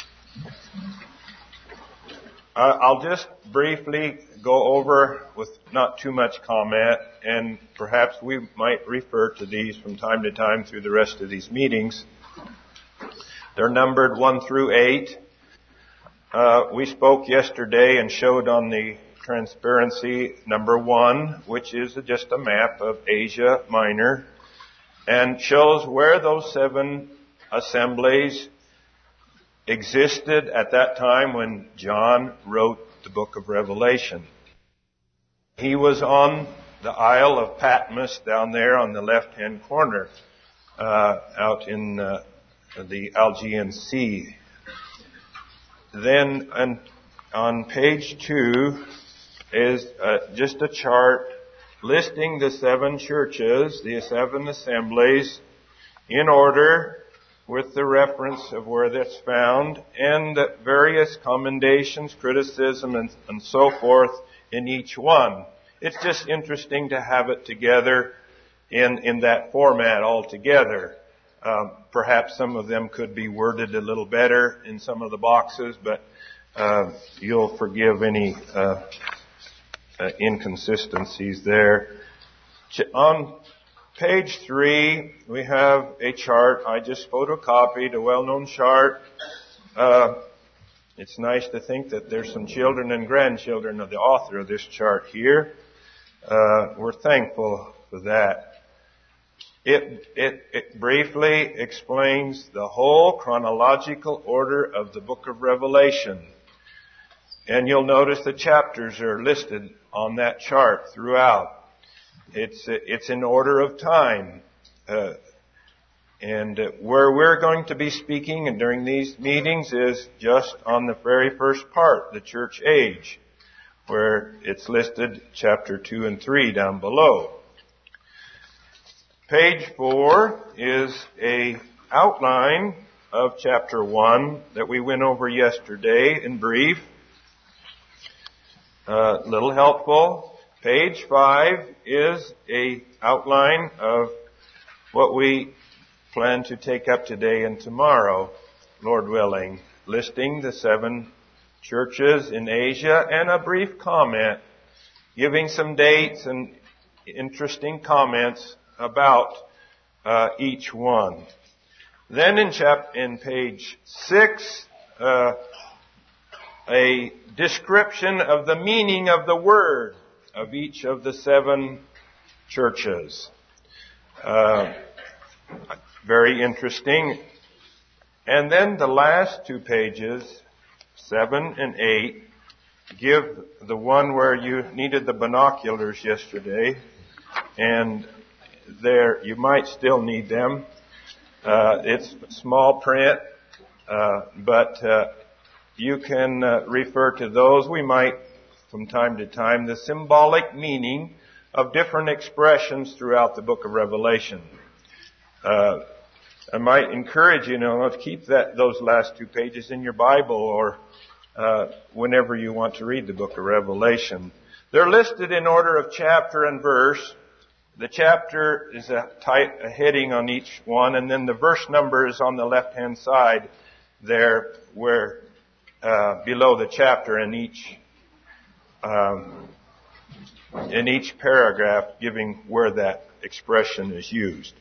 Uh, I'll just briefly go over with not too much comment, and perhaps we might refer to these from time to time through the rest of these meetings. They're numbered one through eight. Uh, we spoke yesterday and showed on the transparency number one, which is just a map of Asia Minor. and shows where those seven assemblies existed at that time when John wrote the book of Revelation. He was on the Isle of Patmos down there on the left-hand corner, uh, out in uh, the Aegean Sea. Then on, on page two is uh, just a chart listing the seven churches, the seven assemblies, in order with the reference of where that's found and the various commendations, criticism, and, and so forth in each one. It's just interesting to have it together in, in that format altogether. Um, perhaps some of them could be worded a little better in some of the boxes, but uh, you'll forgive any uh, uh, inconsistencies there. On page three, we have a chart. I just photocopied a well-known chart. Uh, it's nice to think that there's some children and grandchildren of the author of this chart here. Uh, we're thankful for that. It, it, it briefly explains the whole chronological order of the book of Revelation. And you'll notice the chapters are listed on that chart throughout. It's, it's in order of time. Uh, and where we're going to be speaking and during these meetings is just on the very first part, the church age, where it's listed chapter two and three down below. Page four is a outline of chapter one that we went over yesterday in brief. A uh, little helpful. Page five is a outline of what we plan to take up today and tomorrow, Lord willing, listing the seven churches in Asia and a brief comment, giving some dates and interesting comments about uh, each one. Then in chap in page six, uh, a description of the meaning of the word of each of the seven churches. Uh, very interesting. And then the last two pages, seven and eight, give the one where you needed the binoculars yesterday, and there you might still need them. Uh, it's small print, uh, but uh, you can uh, refer to those. We might, from time to time, the symbolic meaning of different expressions throughout the book of Revelation. Uh, I might encourage you, you know, to keep that those last two pages in your Bible or uh, whenever you want to read the book of Revelation. They're listed in order of chapter and verse. The chapter is a, type, a heading on each one, and then the verse number is on the left-hand side there, where uh, below the chapter in each um, in each paragraph, giving where that expression is used.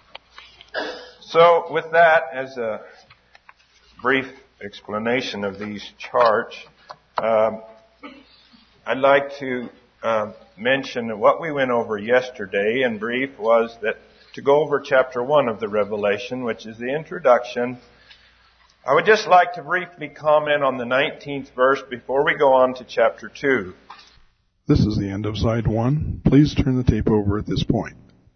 So, with that as a brief explanation of these charts, um, I'd like to uh, mention that what we went over yesterday in brief was that to go over chapter one of the Revelation, which is the introduction. I would just like to briefly comment on the nineteenth verse before we go on to chapter two. This is the end of side one. Please turn the tape over at this point.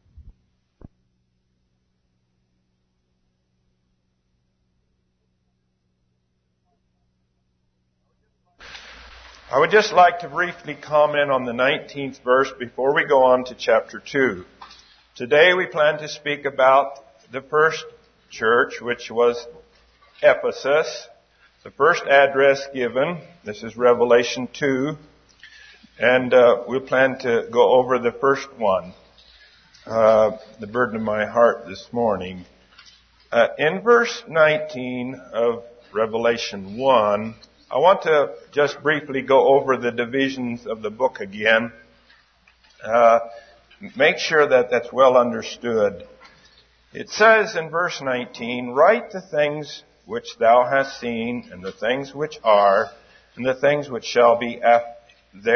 I would just like to briefly comment on the nineteenth verse before we go on to chapter two. Today we plan to speak about the first church, which was Ephesus, the first address given. This is Revelation two, and uh, we'll plan to go over the first one, uh, the burden of my heart this morning. Uh, in verse nineteen of Revelation one, I want to just briefly go over the divisions of the book again. Uh, make sure that that's well understood. It says in verse nineteen, "Write the things which thou hast seen, and the things which are, and the things which shall be af-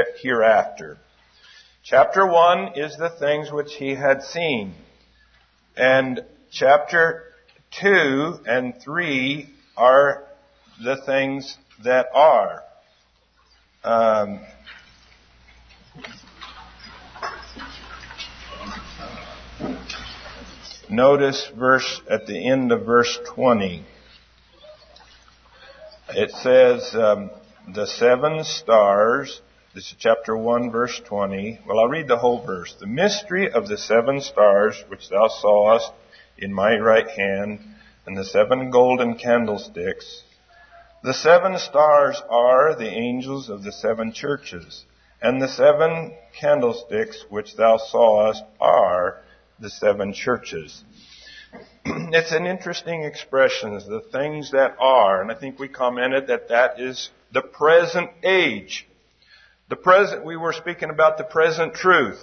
hereafter." Chapter one is the things which he had seen. And chapter two and three are the things that are. Um, notice verse at the end of verse twenty. It says, um, the seven stars, this is chapter one, verse twenty. Well, I'll read the whole verse. The mystery of the seven stars, which thou sawest in my right hand, and the seven golden candlesticks. The seven stars are the angels of the seven churches, and the seven candlesticks which thou sawest are the seven churches. It's an interesting expression, the things that are, and I think we commented that that is the present age. The present, we were speaking about the present truth.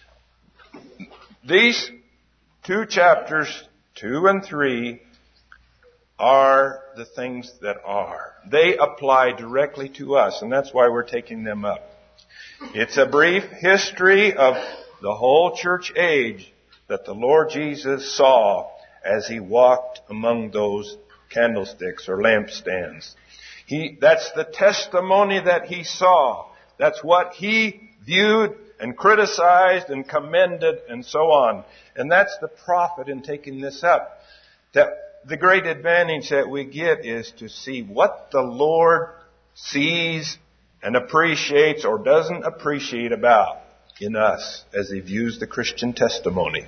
These two chapters, two and three, are the things that are. They apply directly to us, and that's why we're taking them up. It's a brief history of the whole church age that the Lord Jesus saw as he walked among those candlesticks or lampstands. He, that's the testimony that he saw. That's what he viewed and criticized and commended and so on. And that's the profit in taking this up. That the great advantage that we get is to see what the Lord sees and appreciates or doesn't appreciate about in us as he views the Christian testimony.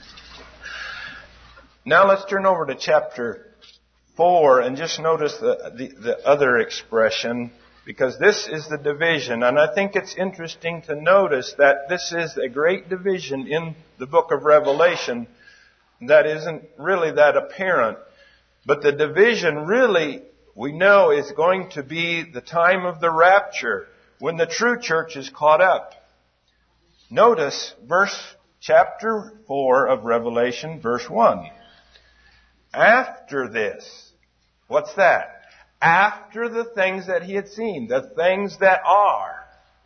Now let's turn over to chapter four and just notice the, the, the other expression, because this is the division. And I think it's interesting to notice that this is a great division in the book of Revelation that isn't really that apparent. But the division really, we know, is going to be the time of the rapture, when the true church is caught up. Notice verse, chapter four of Revelation, verse one. After this, what's that? After the things that he had seen, the things that are.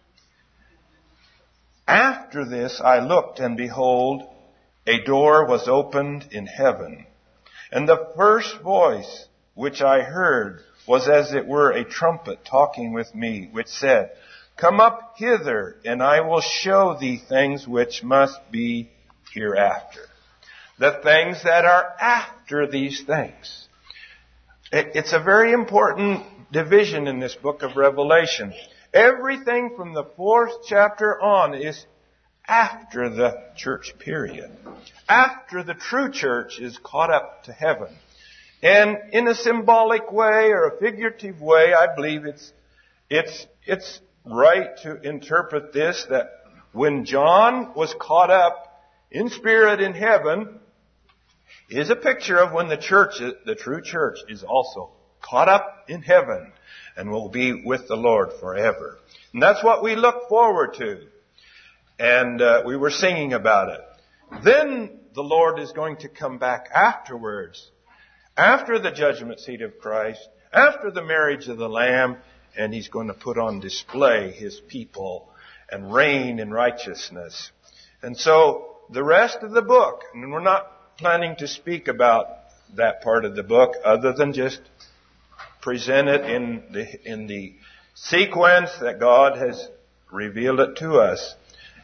After this I looked, and behold, a door was opened in heaven. And the first voice which I heard was as it were a trumpet talking with me, which said, Come up hither, and I will show thee things which must be hereafter. The things that are after these things. It's a very important division in this book of Revelation. Everything from the fourth chapter on is after the church period. After the true church is caught up to heaven. And in a symbolic way or a figurative way, I believe it's, it's, it's right to interpret this, that when John was caught up in spirit in heaven, is a picture of when the church, the true church, is also caught up in heaven and will be with the Lord forever. And that's what we look forward to. And uh, we were singing about it. Then the Lord is going to come back afterwards, after the judgment seat of Christ, after the marriage of the Lamb, and he's going to put on display his people and reign in righteousness. And so the rest of the book, and we're not planning to speak about that part of the book other than just present it in the, in the sequence that God has revealed it to us.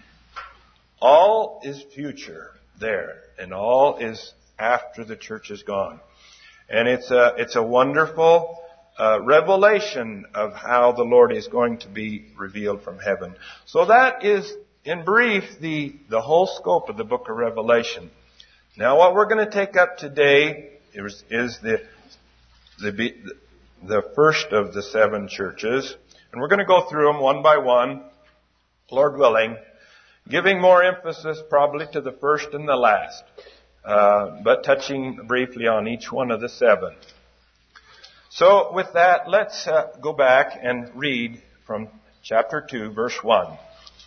All is future there, and all is after the church is gone. And it's a, it's a wonderful uh, revelation of how the Lord is going to be revealed from heaven. So that is, in brief, the, the whole scope of the book of Revelation. Now, what we're going to take up today is, is the, the, the first of the seven churches. And we're going to go through them one by one, Lord willing, giving more emphasis probably to the first and the last, uh, but touching briefly on each one of the seven. So with that, let's uh, go back and read from chapter two, verse one.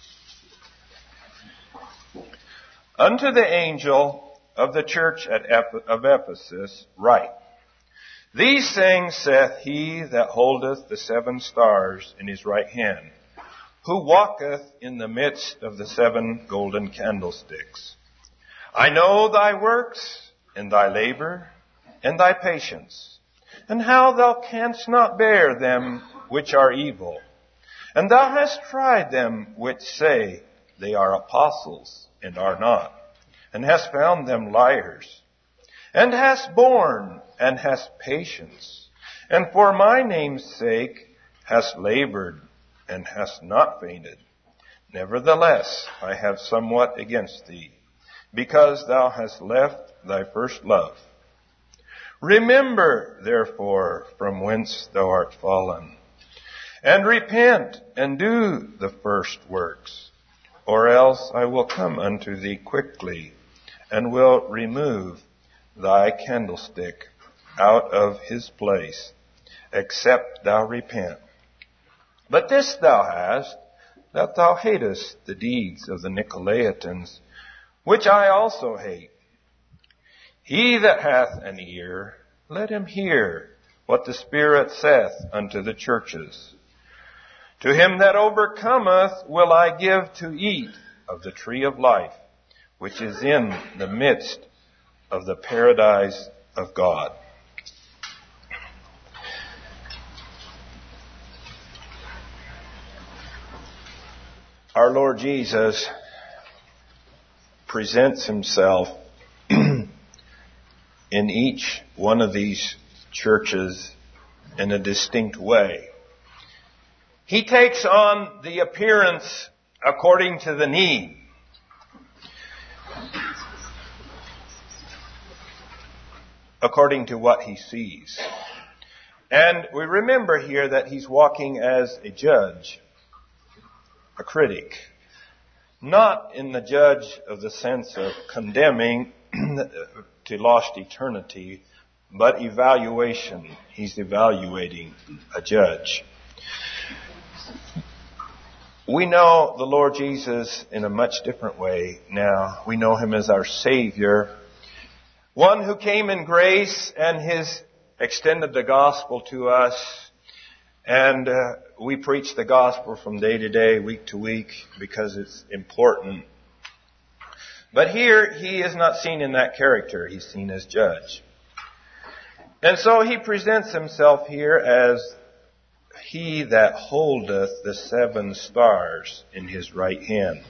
Unto the angel of the church at Eph- of Ephesus write, These things saith he that holdeth the seven stars in his right hand, who walketh in the midst of the seven golden candlesticks. I know thy works, and thy labor, and thy patience, and how thou canst not bear them which are evil. And thou hast tried them which say they are apostles, and are not, and hast found them liars, and hast borne, and hast patience, and for my name's sake hast labored, and hast not fainted. Nevertheless, I have somewhat against thee, because thou hast left thy first love. Remember, therefore, from whence thou art fallen, and repent, and do the first works, or else I will come unto thee quickly, and will remove thy candlestick out of his place, except thou repent. But this thou hast, that thou hatest the deeds of the Nicolaitans, which I also hate. He that hath an ear, let him hear what the Spirit saith unto the churches. To him that overcometh will I give to eat of the tree of life, which is in the midst of the paradise of God. Our Lord Jesus presents himself in each one of these churches in a distinct way. He takes on the appearance according to the need. According to what he sees. And we remember here that he's walking as a judge, a critic. Not in the judge of the sense of condemning to lost eternity, but evaluation. He's evaluating a judge. We know the Lord Jesus in a much different way now. We know him as our Savior, one who came in grace and has extended the gospel to us. And uh, we preach the gospel from day to day, week to week, because it's important. But here, he is not seen in that character. He's seen as judge. And so he presents himself here as he that holdeth the seven stars in his right hand.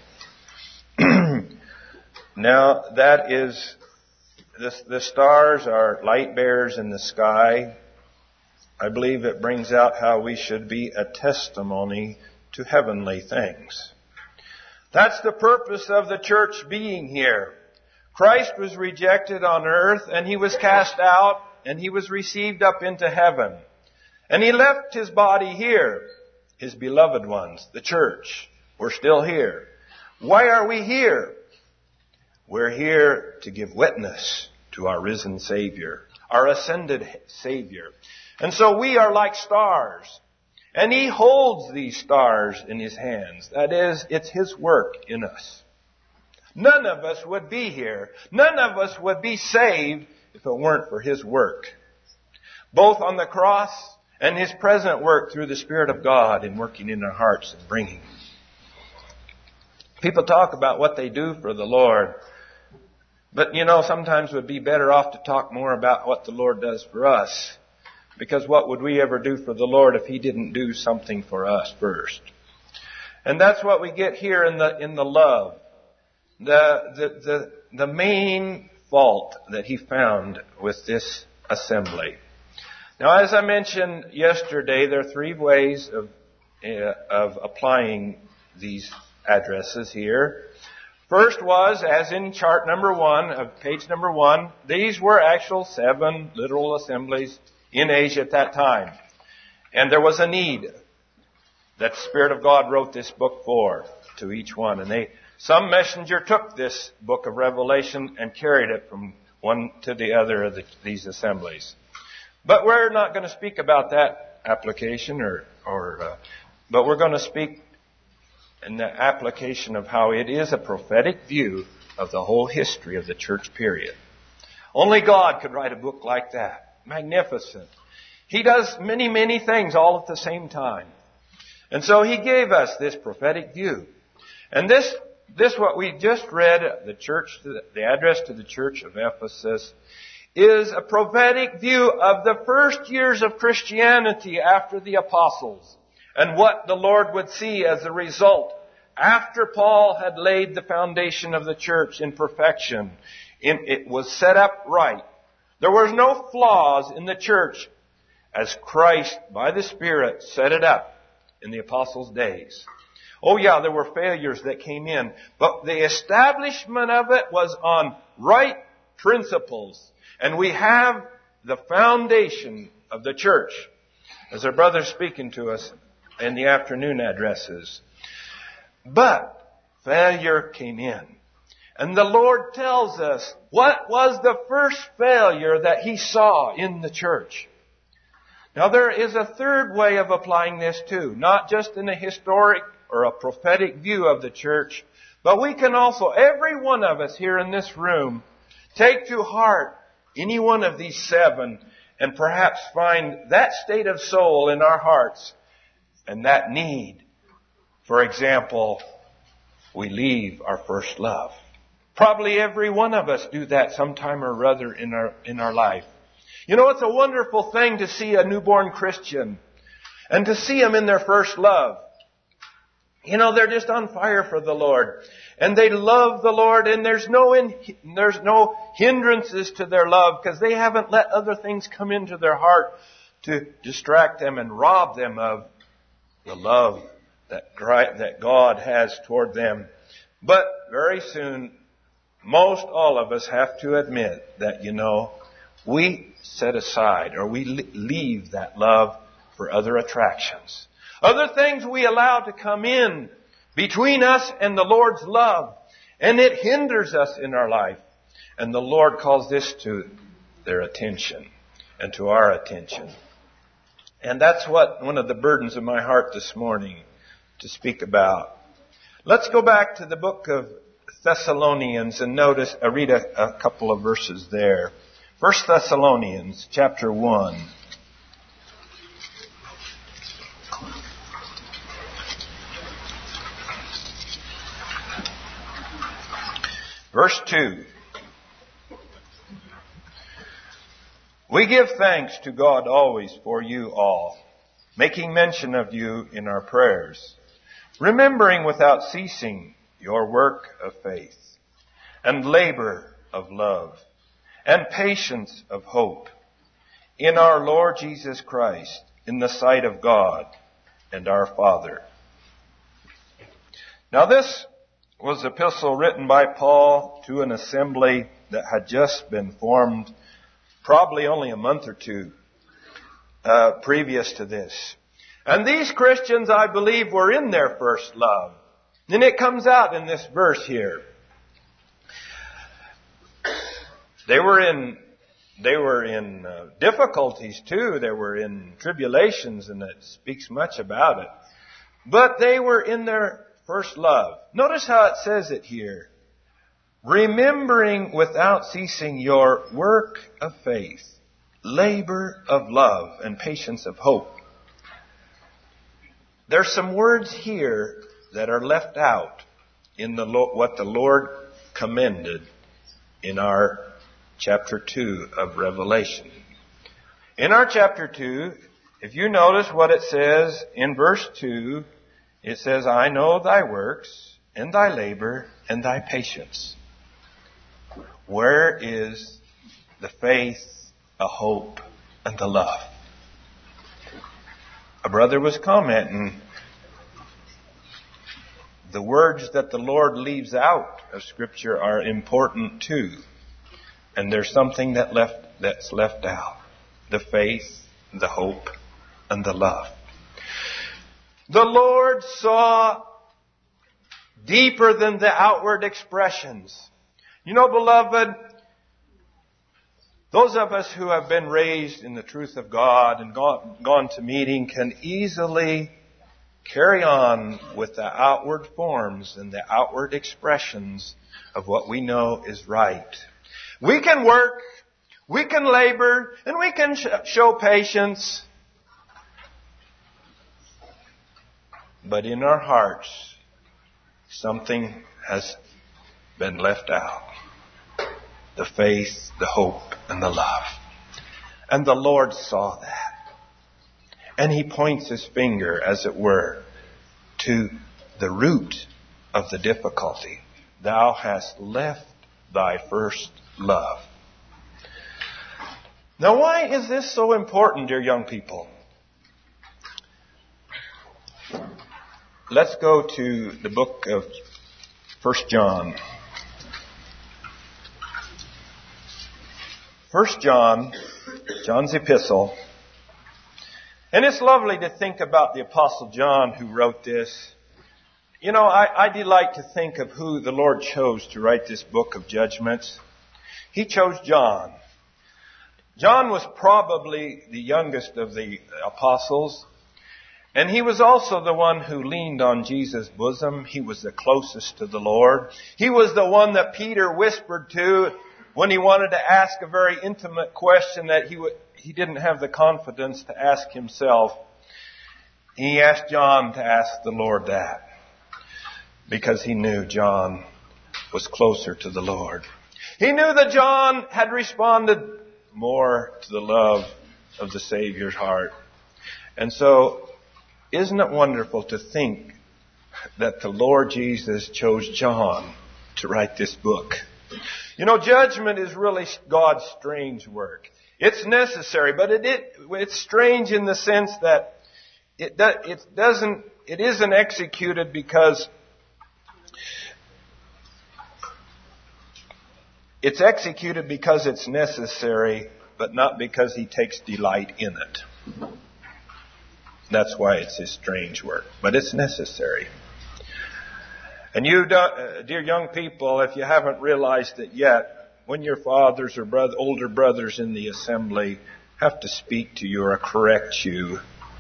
Now, that is, the, the stars are light bearers in the sky. I believe it brings out how we should be a testimony to heavenly things. That's the purpose of the church being here. Christ was rejected on earth, and he was cast out, and he was received up into heaven. And he left his body here, his beloved ones, the church. We're still here. Why are we here? We're here to give witness to our risen Savior, our ascended Savior. And so we are like stars. And he holds these stars in his hands. That is, it's his work in us. None of us would be here. None of us would be saved if it weren't for his work. Both on the cross and his present work through the Spirit of God in working in our hearts and bringing. People talk about what they do for the Lord. But, you know, sometimes it would be better off to talk more about what the Lord does for us. Because what would we ever do for the Lord if he didn't do something for us first? And that's what we get here in the in the love. The the the, the main fault that he found with this assembly. Now, as I mentioned yesterday, there are three ways of uh, of applying these addresses here. First was, as in chart number one of page number one, these were actual seven literal assemblies in Asia at that time. And there was a need that the Spirit of God wrote this book for, to each one. And they, some messenger took this book of Revelation and carried it from one to the other of the, these assemblies. But we're not going to speak about that application, or, or, uh, but we're going to speak in the application of how it is a prophetic view of the whole history of the church period. Only God could write a book like that. Magnificent. He does many, many things all at the same time. And so he gave us this prophetic view. And this this what we just read, the church, the address to the church of Ephesus, is a prophetic view of the first years of Christianity after the apostles and what the Lord would see as a result after Paul had laid the foundation of the church in perfection. It was set up right. There was no flaws in the church as Christ, by the Spirit, set it up in the apostles' days. Oh yeah, there were failures that came in, but the establishment of it was on right principles. And we have the foundation of the church, as our brother's speaking to us in the afternoon addresses. But failure came in. And the Lord tells us what was the first failure that He saw in the church. Now there is a third way of applying this too, not just in a historic or a prophetic view of the church, but we can also, every one of us here in this room, take to heart any one of these seven and perhaps find that state of soul in our hearts and that need. For example, we leave our first love. Probably every one of us do that sometime or other in our, in our life. You know, it's a wonderful thing to see a newborn Christian and to see them in their first love. You know, they're just on fire for the Lord. And they love the Lord, and there's no in, there's no hindrances to their love because they haven't let other things come into their heart to distract them and rob them of the love that that God has toward them. But very soon, most all of us have to admit that, you know, we set aside or we leave that love for other attractions. Other things we allow to come in between us and the Lord's love. And it hinders us in our life. And the Lord calls this to their attention and to our attention. And that's what one of the burdens of my heart this morning to speak about. Let's go back to the book of Thessalonians and notice, I read a, a couple of verses there. First Thessalonians chapter one. Verse two. We give thanks to God always for you all, making mention of you in our prayers, remembering without ceasing your work of faith, and labor of love, and patience of hope, in our Lord Jesus Christ, in the sight of God and our Father. Now this was an epistle written by Paul to an assembly that had just been formed probably only a month or two uh, previous to this. And these Christians, I believe, were in their first love. And it comes out in this verse here. They were in they were in uh, difficulties too. They were in tribulations, and it speaks much about it. But they were in their first love. Notice how it says it here. Remembering without ceasing your work of faith, labor of love, and patience of hope. There's some words here that are left out in the what the Lord commended in our chapter two of Revelation. In our chapter two, if you notice what it says in verse two, it says, I know thy works, and thy labor, and thy patience. Where is the faith, the hope, and the love? A brother was commenting, the words that the Lord leaves out of Scripture are important too. And there's something that left that's left out. The faith, the hope, and the love. The Lord saw deeper than the outward expressions. You know, beloved, those of us who have been raised in the truth of God and gone, gone to meeting can easily carry on with the outward forms and the outward expressions of what we know is right. We can work, we can labor, and we can sh- show patience. But in our hearts, something has been left out. The faith, the hope, and the love. And the Lord saw that. And He points His finger, as it were, to the root of the difficulty. Thou hast left thy first love. Now, why is this so important, dear young people? Let's go to the book of First John. First John, John's epistle. And it's lovely to think about the Apostle John who wrote this. You know, I, I delight to think of who the Lord chose to write this book of judgments. He chose John. John was probably the youngest of the apostles. And he was also the one who leaned on Jesus' bosom. He was the closest to the Lord. He was the one that Peter whispered to when he wanted to ask a very intimate question that he would, he didn't have the confidence to ask himself. He asked John to ask the Lord that, because he knew John was closer to the Lord. He knew that John had responded more to the love of the Savior's heart. And so, isn't it wonderful to think that the Lord Jesus chose John to write this book? You know, judgment is really God's strange work. It's necessary, but it, it it's strange in the sense that it do, it doesn't it isn't executed because it's executed because it's necessary, but not because He takes delight in it. That's why it's His strange work, but it's necessary. And you, uh, dear young people, if you haven't realized it yet, when your fathers or brother, older brothers in the assembly have to speak to you or correct you,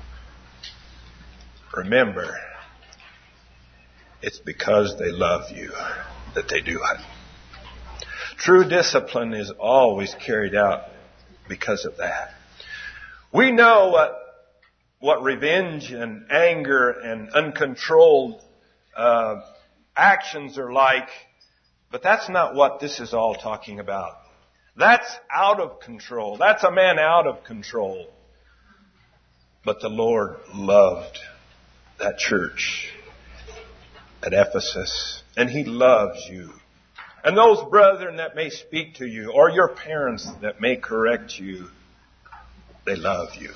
remember, it's because they love you that they do it. True discipline is always carried out because of that. We know what, what revenge and anger and uncontrolled uh, actions are like, but that's not what this is all talking about. That's out of control. That's a man out of control. But the Lord loved that church at Ephesus, and He loves you. And those brethren that may speak to you, or your parents that may correct you, they love you.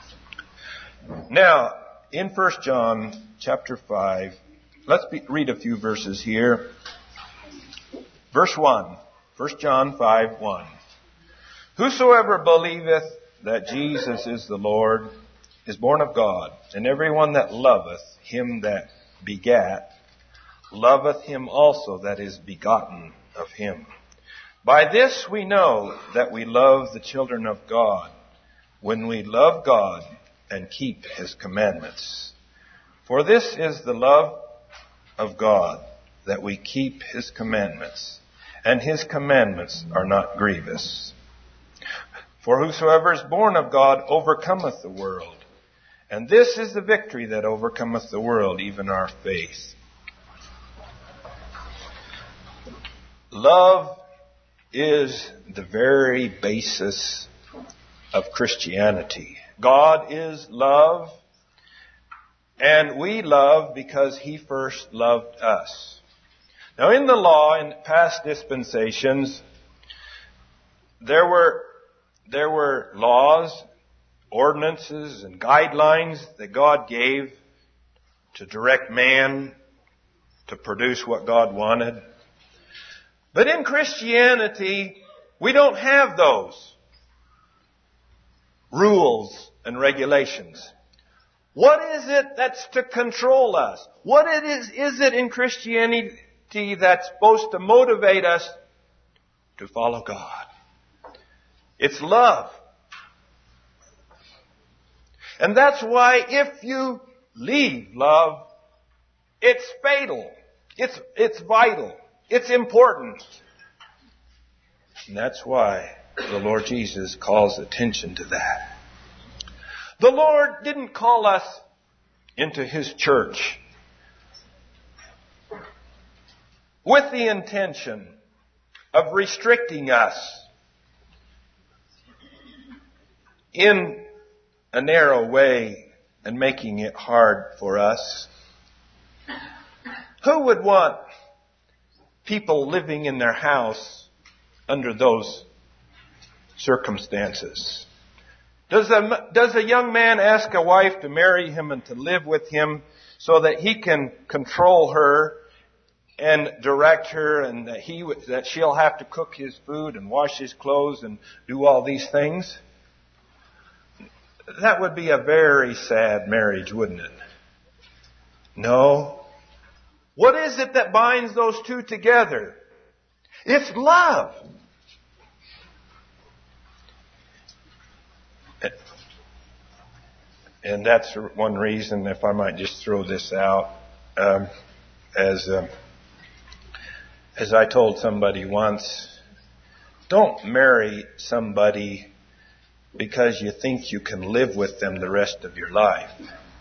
Now, in First John chapter five, let's be, read a few verses here. Verse one. First John five one. Whosoever believeth that Jesus is the Lord is born of God, and everyone that loveth him that begat loveth him also that is begotten of him. By this we know that we love the children of God, when we love God and keep His commandments. For this is the love of God, that we keep His commandments, and His commandments are not grievous. For whosoever is born of God overcometh the world, and this is the victory that overcometh the world, even our faith. Love is the very basis of Christianity. God is love, and we love because He first loved us. Now, in the law, in past dispensations, there were there were laws, ordinances, and guidelines that God gave to direct man to produce what God wanted. But in Christianity, we don't have those rules and regulations. What is it that's to control us? What it is, is it in Christianity that's supposed to motivate us to follow God? It's love. And that's why if you leave love, it's fatal. It's, it's vital. It's important. And that's why the Lord Jesus calls attention to that. The Lord didn't call us into His church with the intention of restricting us in a narrow way and making it hard for us. Who would want people living in their house under those circumstances? Does a, does a young man ask a wife to marry him and to live with him so that he can control her and direct her, and that he that she'll have to cook his food and wash his clothes and do all these things? That would be a very sad marriage, wouldn't it? No. What is it that binds those two together? It's love. And that's one reason, if I might just throw this out, um, as uh, as I told somebody once, don't marry somebody because you think you can live with them the rest of your life.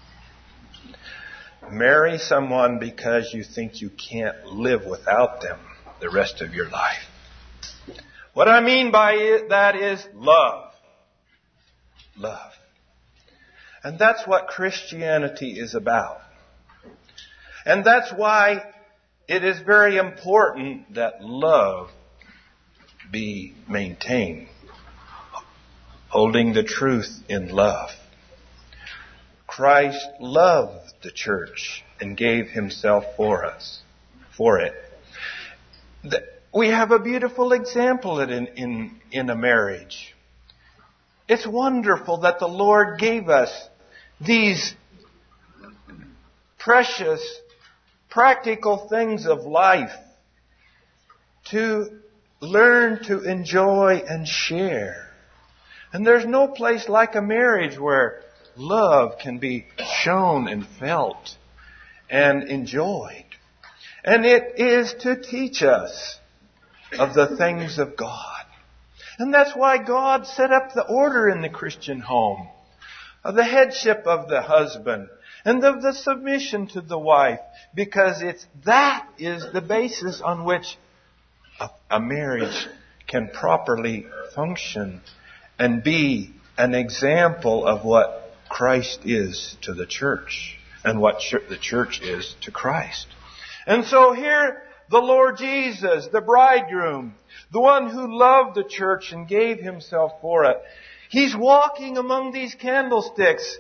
Marry someone because you think you can't live without them the rest of your life. What I mean by it, that is love. Love. And that's what Christianity is about. And that's why it is very important that love be maintained. Holding the truth in love. Christ loved the church and gave himself for us, for it. We have a beautiful example in, in, in a marriage. It's wonderful that the Lord gave us these precious, practical things of life to learn to enjoy and share. And there's no place like a marriage where love can be shown and felt and enjoyed. And it is to teach us of the things of God. And that's why God set up the order in the Christian home, of the headship of the husband and of the submission to the wife, because it's that is the basis on which a, a marriage can properly function and be an example of what Christ is to the church and what ch- the church is to Christ. And so here, the Lord Jesus, the bridegroom, the one who loved the church and gave himself for it, he's walking among these candlesticks.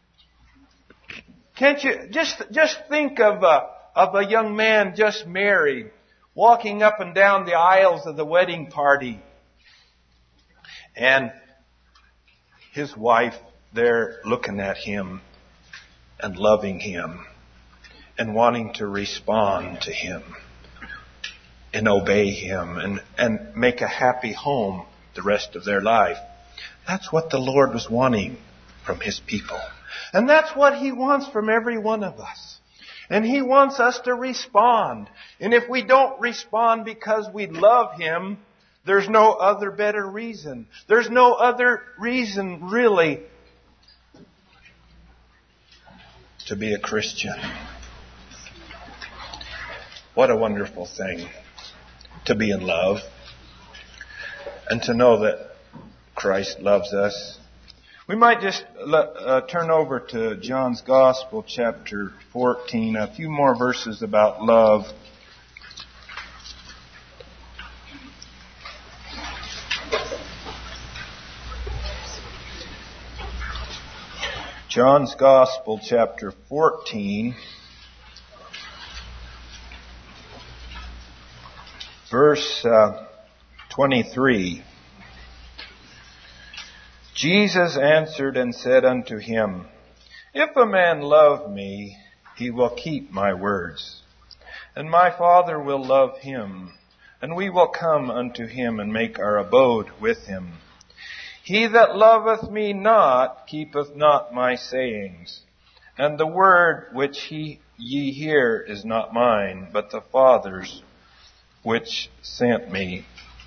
Can't you just just think of a, of a young man just married, walking up and down the aisles of the wedding party, and his wife there looking at him and loving him and wanting to respond to him and obey him and, and make a happy home the rest of their life. That's what the Lord was wanting from his people. And that's what he wants from every one of us. And he wants us to respond. And if we don't respond because we love him, there's no other better reason. There's no other reason really to be a Christian. What a wonderful thing to be in love and to know that Christ loves us. We might just uh, turn over to John's Gospel, chapter fourteen, a few more verses about love. John's Gospel, chapter fourteen, verse uh, twenty-three. Jesus answered and said unto him, If a man love me, he will keep my words. And my Father will love him, and we will come unto him and make our abode with him. He that loveth me not keepeth not my sayings, and the word which he, ye hear is not mine, but the Father's which sent me.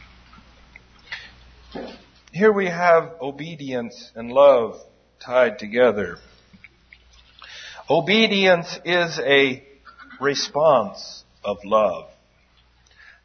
Here we have obedience and love tied together. Obedience is a response of love.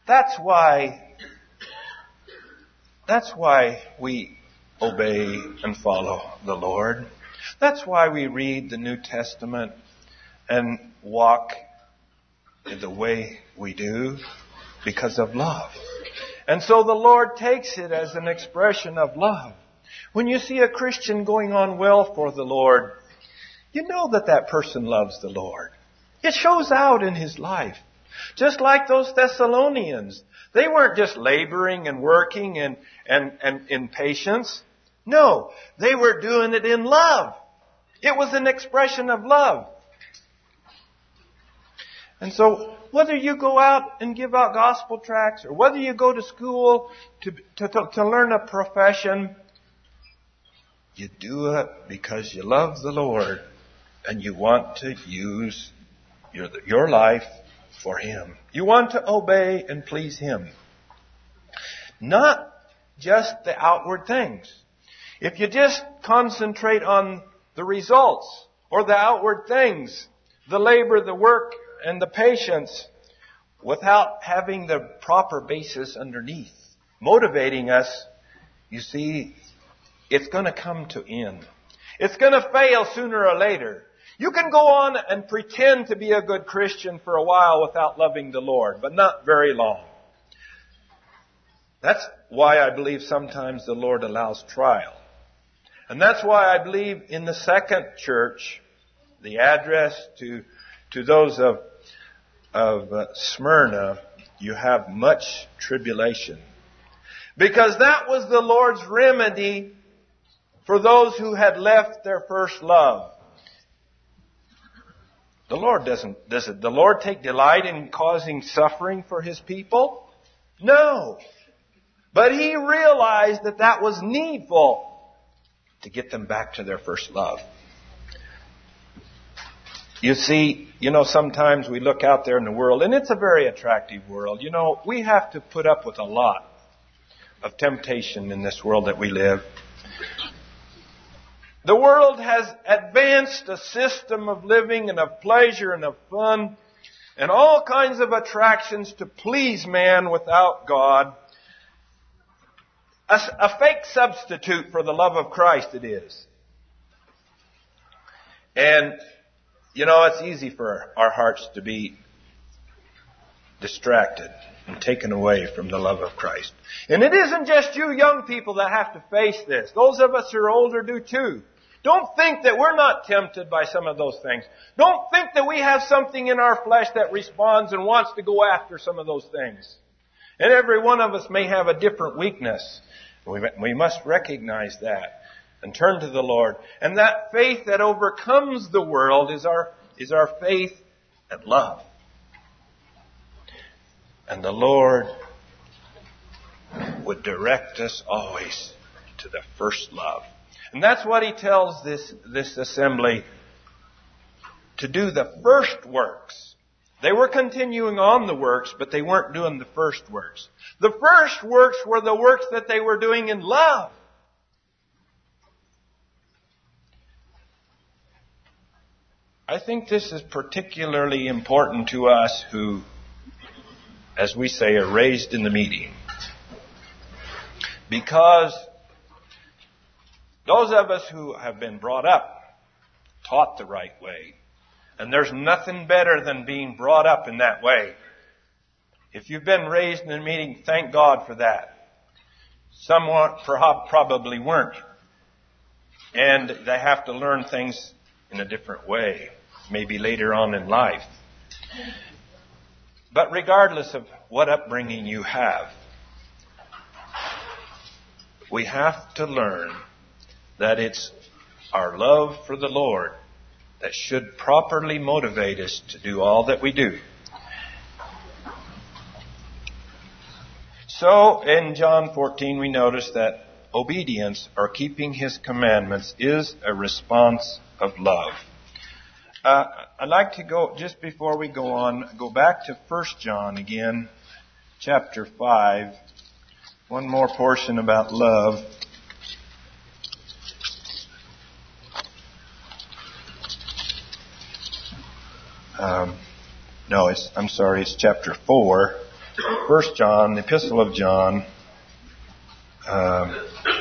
That's why, that's why we obey and follow the Lord. That's why we read the New Testament and walk the way we do, because of love. And so the Lord takes it as an expression of love. When you see a Christian going on well for the Lord, you know that that person loves the Lord. It shows out in his life. Just like those Thessalonians. They weren't just laboring and working and, and, and in patience. No, they were doing it in love. It was an expression of love. And so, whether you go out and give out gospel tracts, or whether you go to school to, to, to, to learn a profession, you do it because you love the Lord and you want to use your, your life for Him. You want to obey and please Him. Not just the outward things. If you just concentrate on the results or the outward things, the labor, the work, and the patience, without having the proper basis underneath, motivating us, you see, it's going to come to end. It's going to fail sooner or later. You can go on and pretend to be a good Christian for a while without loving the Lord, but not very long. That's why I believe sometimes the Lord allows trial. And that's why I believe in the second church, the address to to those of of uh, Smyrna, you have much tribulation. Because that was the Lord's remedy for those who had left their first love. The Lord doesn't, does it, the Lord take delight in causing suffering for His people? No. But He realized that that was needful to get them back to their first love. You see, you know, sometimes we look out there in the world, and it's a very attractive world. You know, we have to put up with a lot of temptation in this world that we live. The world has advanced a system of living and of pleasure and of fun and all kinds of attractions to please man without God. A, a fake substitute for the love of Christ it is. And you know, it's easy for our hearts to be distracted and taken away from the love of Christ. And it isn't just you young people that have to face this. Those of us who are older do too. Don't think that we're not tempted by some of those things. Don't think that we have something in our flesh that responds and wants to go after some of those things. And every one of us may have a different weakness. We must recognize that and turn to the Lord. And that faith that overcomes the world is our, is our faith and love. And the Lord would direct us always to the first love. And that's what He tells this, this assembly to do, the first works. They were continuing on the works, but they weren't doing the first works. The first works were the works that they were doing in love. I think this is particularly important to us who, as we say, are raised in the meeting. Because those of us who have been brought up, taught the right way, and there's nothing better than being brought up in that way. If you've been raised in a meeting, thank God for that. Some probably weren't. And they have to learn things in a different way, maybe later on in life. But regardless of what upbringing you have, we have to learn that it's our love for the Lord that should properly motivate us to do all that we do. So in John fourteen we notice that obedience, or keeping His commandments, is a response of love. Uh, I'd like to go, just before we go on, go back to First John again, chapter five. One more portion about love. Um, no, it's, I'm sorry, it's chapter four. First John, the Epistle of John. Um,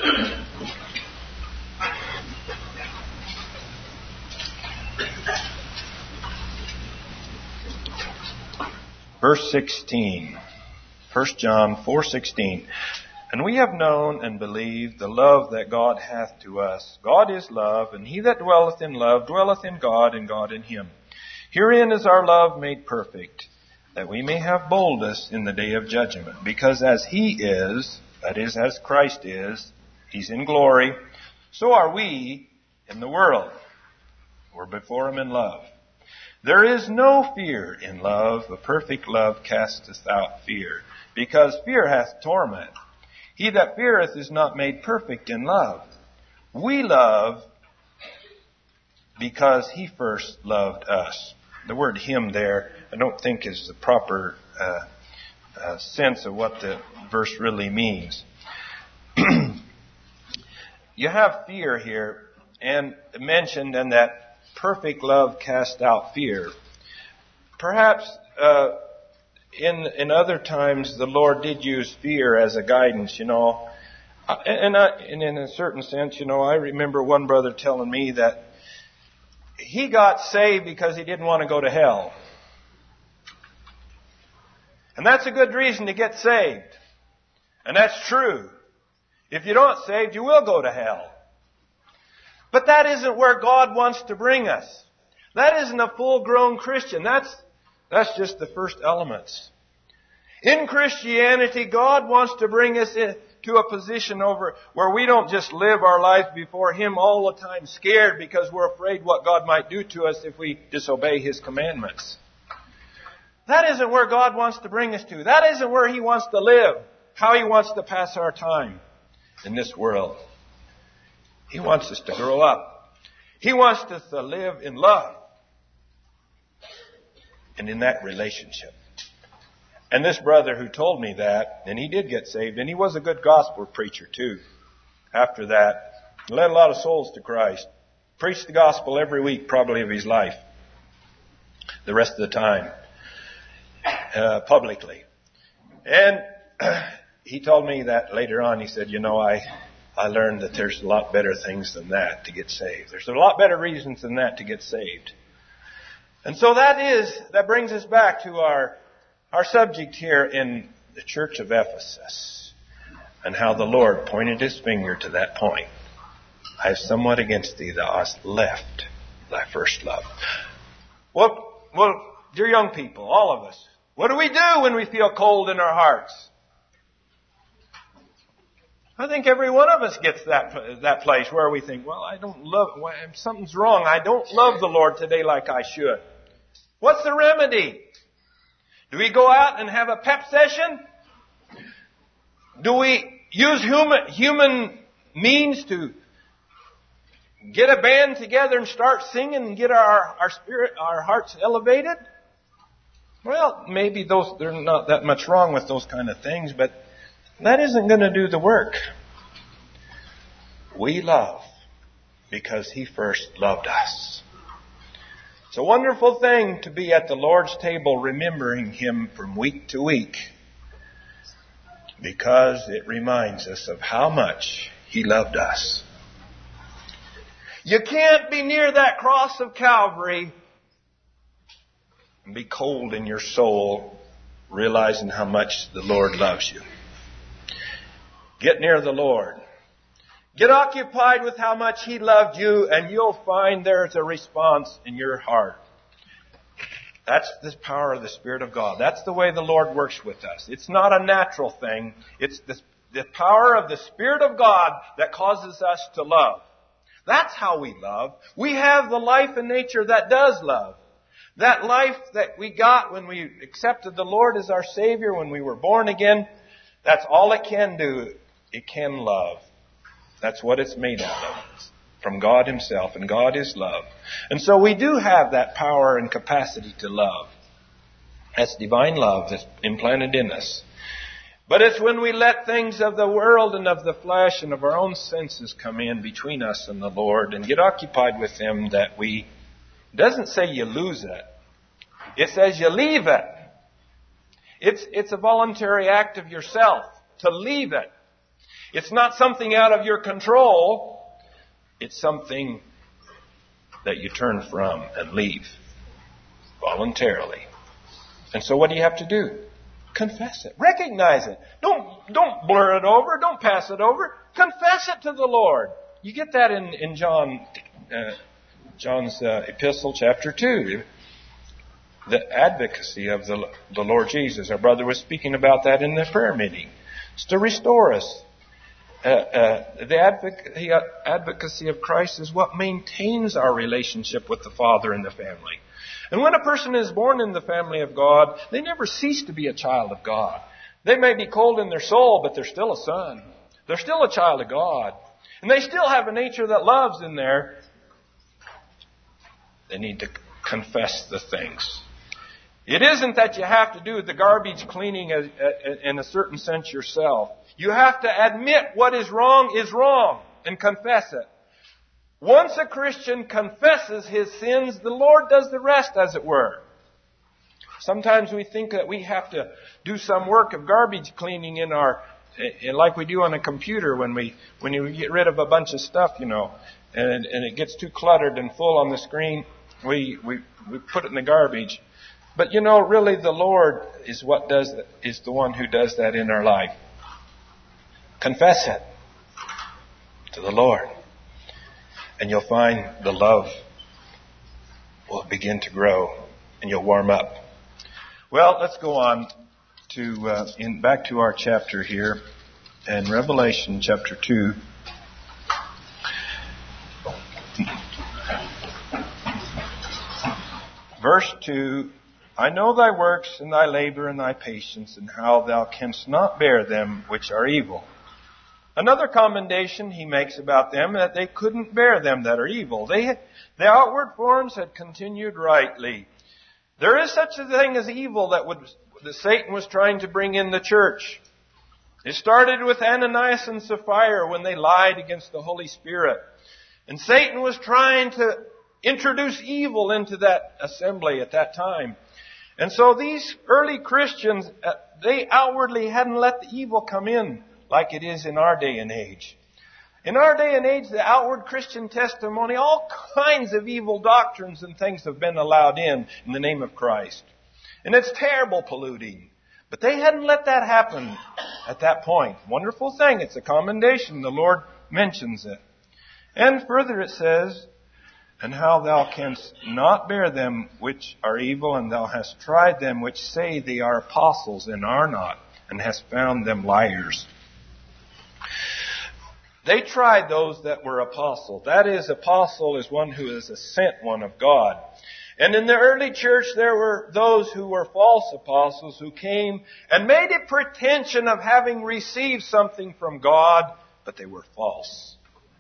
verse sixteen. First John four sixteen. And we have known and believed the love that God hath to us. God is love, and he that dwelleth in love dwelleth in God, and God in him. Herein is our love made perfect, that we may have boldness in the day of judgment. Because as he is, that is, as Christ is, he's in glory, so are we in the world. We're before him in love. There is no fear in love. A perfect love casteth out fear, because fear hath torment. He that feareth is not made perfect in love. We love because he first loved us. The word him there, I don't think is the proper uh, uh, sense of what the verse really means. You have fear here, and mentioned, and that perfect love cast out fear. Perhaps uh, in in other times the Lord did use fear as a guidance, you know. And, I, and in a certain sense, you know, I remember one brother telling me that he got saved because he didn't want to go to hell. And that's a good reason to get saved. And that's true. If you don't saved, you will go to hell. But that isn't where God wants to bring us. That isn't a full-grown Christian. That's, that's just the first elements. In Christianity, God wants to bring us into a position over where we don't just live our life before Him all the time scared because we're afraid what God might do to us if we disobey His commandments. That isn't where God wants to bring us to. That isn't where He wants to live, how He wants to pass our time in this world. He wants us to grow up. He wants us to live in love and in that relationship. And this brother who told me that, and he did get saved, and he was a good gospel preacher too. After that, he led a lot of souls to Christ. Preached the gospel every week probably of his life. The rest of the time. Uh, publicly. And he told me that later on, he said, you know, I, I learned that there's a lot better things than that to get saved. There's a lot better reasons than that to get saved. And so that is, that brings us back to our Our subject here in the church of Ephesus and how the Lord pointed His finger to that point. I have somewhat against thee, thou hast left thy first love. Well, well, dear young people, all of us, what do we do when we feel cold in our hearts? I think every one of us gets that that place where we think, well, I don't love, something's wrong. I don't love the Lord today like I should. What's the remedy? Do we go out and have a pep session? Do we use human, human means to get a band together and start singing and get our, our spirit, our hearts elevated? Well, maybe those, there's not that much wrong with those kind of things, but that isn't going to do the work. We love because He first loved us. It's a wonderful thing to be at the Lord's table remembering Him from week to week because it reminds us of how much He loved us. You can't be near that cross of Calvary and be cold in your soul realizing how much the Lord loves you. Get near the Lord. Get occupied with how much He loved you, and you'll find there's a response in your heart. That's the power of the Spirit of God. That's the way the Lord works with us. It's not a natural thing. It's the, the power of the Spirit of God that causes us to love. That's how we love. We have the life and nature that does love. That life that we got when we accepted the Lord as our Savior, when we were born again, that's all it can do. It can love. That's what it's made out of. From God Himself. And God is love. And so we do have that power and capacity to love. That's divine love that's implanted in us. But it's when we let things of the world and of the flesh and of our own senses come in between us and the Lord and get occupied with Him that we... It doesn't say you lose it. It says you leave it. It's, it's a voluntary act of yourself to leave it. It's not something out of your control. It's something that you turn from and leave voluntarily. And so what do you have to do? Confess it. Recognize it. Don't, don't blur it over. Don't pass it over. Confess it to the Lord. You get that in, in John, uh, John's uh, epistle, chapter two. The advocacy of the, the Lord Jesus. Our brother was speaking about that in the prayer meeting. It's to restore us. Uh, uh, the advocacy, uh, advocacy of Christ is what maintains our relationship with the Father and the family. And when a person is born in the family of God, they never cease to be a child of God. They may be cold in their soul, but they're still a son. They're still a child of God. And they still have a nature that loves in there. They need to confess the things. It isn't that you have to do the garbage cleaning in a certain sense yourself. You have to admit what is wrong is wrong and confess it. Once a Christian confesses his sins, the Lord does the rest, as it were. Sometimes we think that we have to do some work of garbage cleaning in our, like we do on a computer when we when you get rid of a bunch of stuff, you know, and and it gets too cluttered and full on the screen. We we we put it in the garbage. But you know, really, the Lord is what does is the one who does that in our life. Confess it to the Lord, and you'll find the love will begin to grow, and you'll warm up. Well, let's go on to uh, in back to our chapter here, in Revelation chapter two. Verse two. I know thy works and thy labor and thy patience, and how thou canst not bear them which are evil. Another commendation he makes about them, that they couldn't bear them that are evil. They had, the outward forms had continued rightly. There is such a thing as evil that would, that Satan was trying to bring in the church. It started with Ananias and Sapphira when they lied against the Holy Spirit. And Satan was trying to introduce evil into that assembly at that time. And so these early Christians, uh, they outwardly hadn't let the evil come in like it is in our day and age. In our day and age, the outward Christian testimony, all kinds of evil doctrines and things have been allowed in in the name of Christ. And it's terrible polluting. But they hadn't let that happen at that point. Wonderful thing. It's a commendation. The Lord mentions it. And further it says, and how thou canst not bear them which are evil, and thou hast tried them which say they are apostles and are not, and hast found them liars. They tried those that were apostles. That is, apostle is one who is a sent one of God. And in the early church there were those who were false apostles who came and made a pretension of having received something from God, but they were false.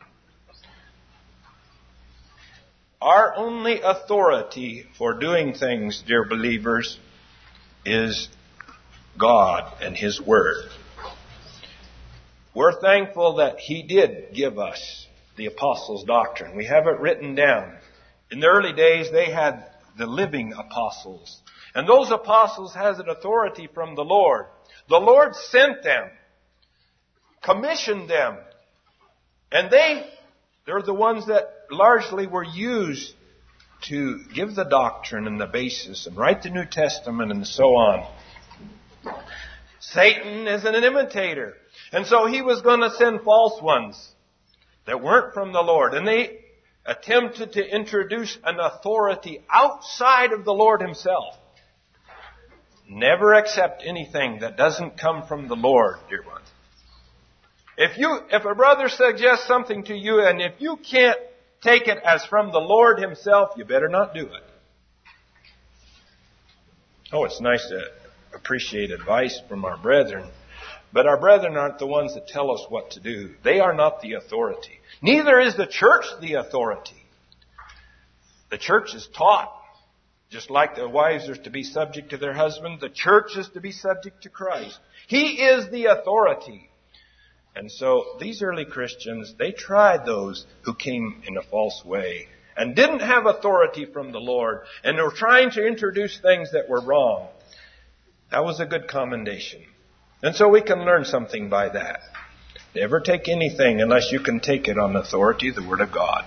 Our only authority for doing things, dear believers, is God and His Word. We're thankful that He did give us the apostles' doctrine. We have it written down. In the early days, they had the living apostles. And those apostles had an authority from the Lord. The Lord sent them, commissioned them, and they, they're the ones that largely were used to give the doctrine and the basis and write the New Testament and so on. Satan is an imitator. And so he was going to send false ones that weren't from the Lord. And they attempted to introduce an authority outside of the Lord Himself. Never accept anything that doesn't come from the Lord, dear ones. If you, if a brother suggests something to you and if you can't take it as from the Lord Himself, you better not do it. Oh, it's nice to appreciate advice from our brethren, but our brethren aren't the ones that tell us what to do. They are not the authority. Neither is the church the authority. The church is taught, just like the wives are to be subject to their husband, the church is to be subject to Christ. He is the authority. And so these early Christians, they tried those who came in a false way and didn't have authority from the Lord, and they were trying to introduce things that were wrong. That was a good commendation. And so we can learn something by that. Never take anything unless you can take it on authority of the Word of God.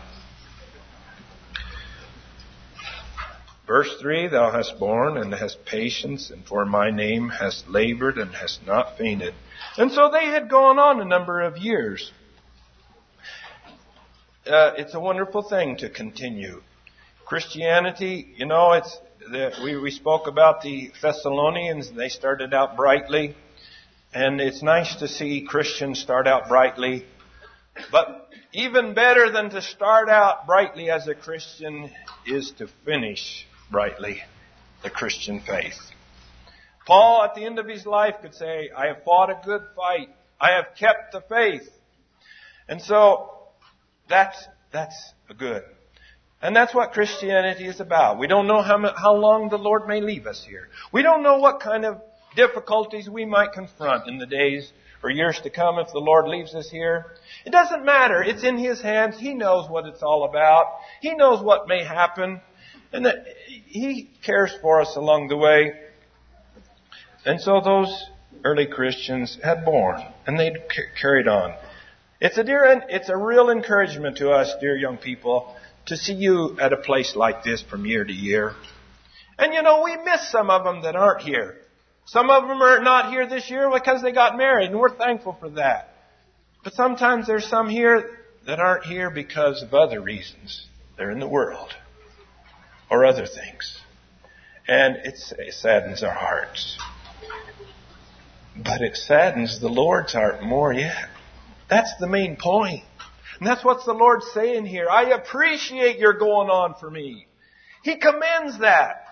Verse three, thou hast borne and hast patience, and for my name hast labored and hast not fainted. And so they had gone on a number of years. Uh, it's a wonderful thing to continue. Christianity, you know, it's the, we, we spoke about the Thessalonians. They started out brightly. And it's nice to see Christians start out brightly. But even better than to start out brightly as a Christian is to finish brightly the Christian faith. Paul, at the end of his life, could say, I have fought a good fight. I have kept the faith. And so, that's, that's good. And that's what Christianity is about. We don't know how, how long the Lord may leave us here. We don't know what kind of difficulties we might confront in the days or years to come if the Lord leaves us here. It doesn't matter. It's in His hands. He knows what it's all about. He knows what may happen. And that He cares for us along the way. And so those early Christians had borne, and they carried on. It's a dear, it's a real encouragement to us, dear young people, to see you at a place like this from year to year. And you know, we miss some of them that aren't here. Some of them are not here this year because they got married, and we're thankful for that. But sometimes there's some here that aren't here because of other reasons. They're in the world or other things. And it's, it saddens our hearts. But it saddens the Lord's heart more yet. That's the main point. And that's what the Lord's saying here. I appreciate your going on for me. He commends that.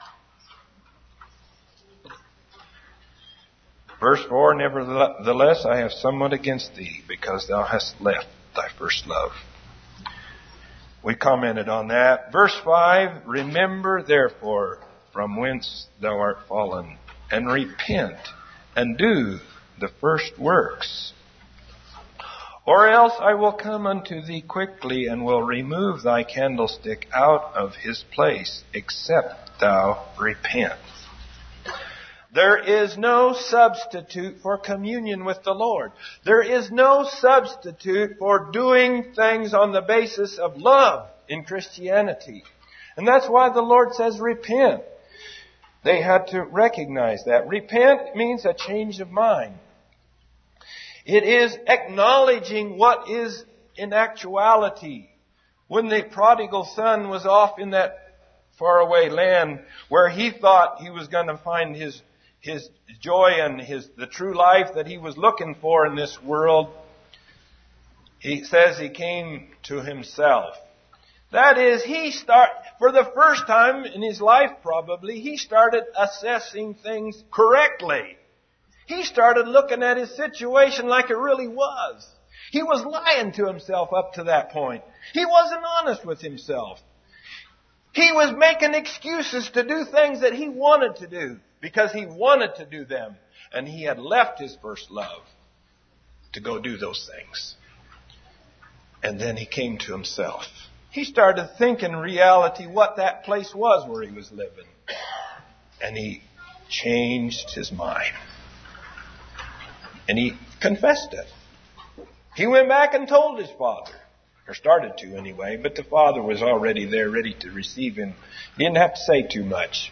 Verse four, nevertheless, I have somewhat against thee, because thou hast left thy first love. We commented on that. Verse five, remember therefore from whence thou art fallen, and repent, and do the first works. Or else I will come unto thee quickly, and will remove thy candlestick out of his place, except thou repent. There is no substitute for communion with the Lord. There is no substitute for doing things on the basis of love in Christianity. And that's why the Lord says repent. They had to recognize that. Repent means a change of mind. It is acknowledging what is in actuality. When the prodigal son was off in that faraway land where he thought he was going to find his his joy and his the true life that he was looking for in this world, he says he came to himself. That is, he start for the first time in his life probably, he started assessing things correctly. He started looking at his situation like it really was. He was lying to himself up to that point. He wasn't honest with himself. He was making excuses to do things that he wanted to do because he wanted to do them. And he had left his first love to go do those things. And then he came to himself. He started thinking in reality what that place was where he was living. And he changed his mind. And he confessed it. He went back and told his father. Or started to anyway. But the father was already there ready to receive him. He didn't have to say too much.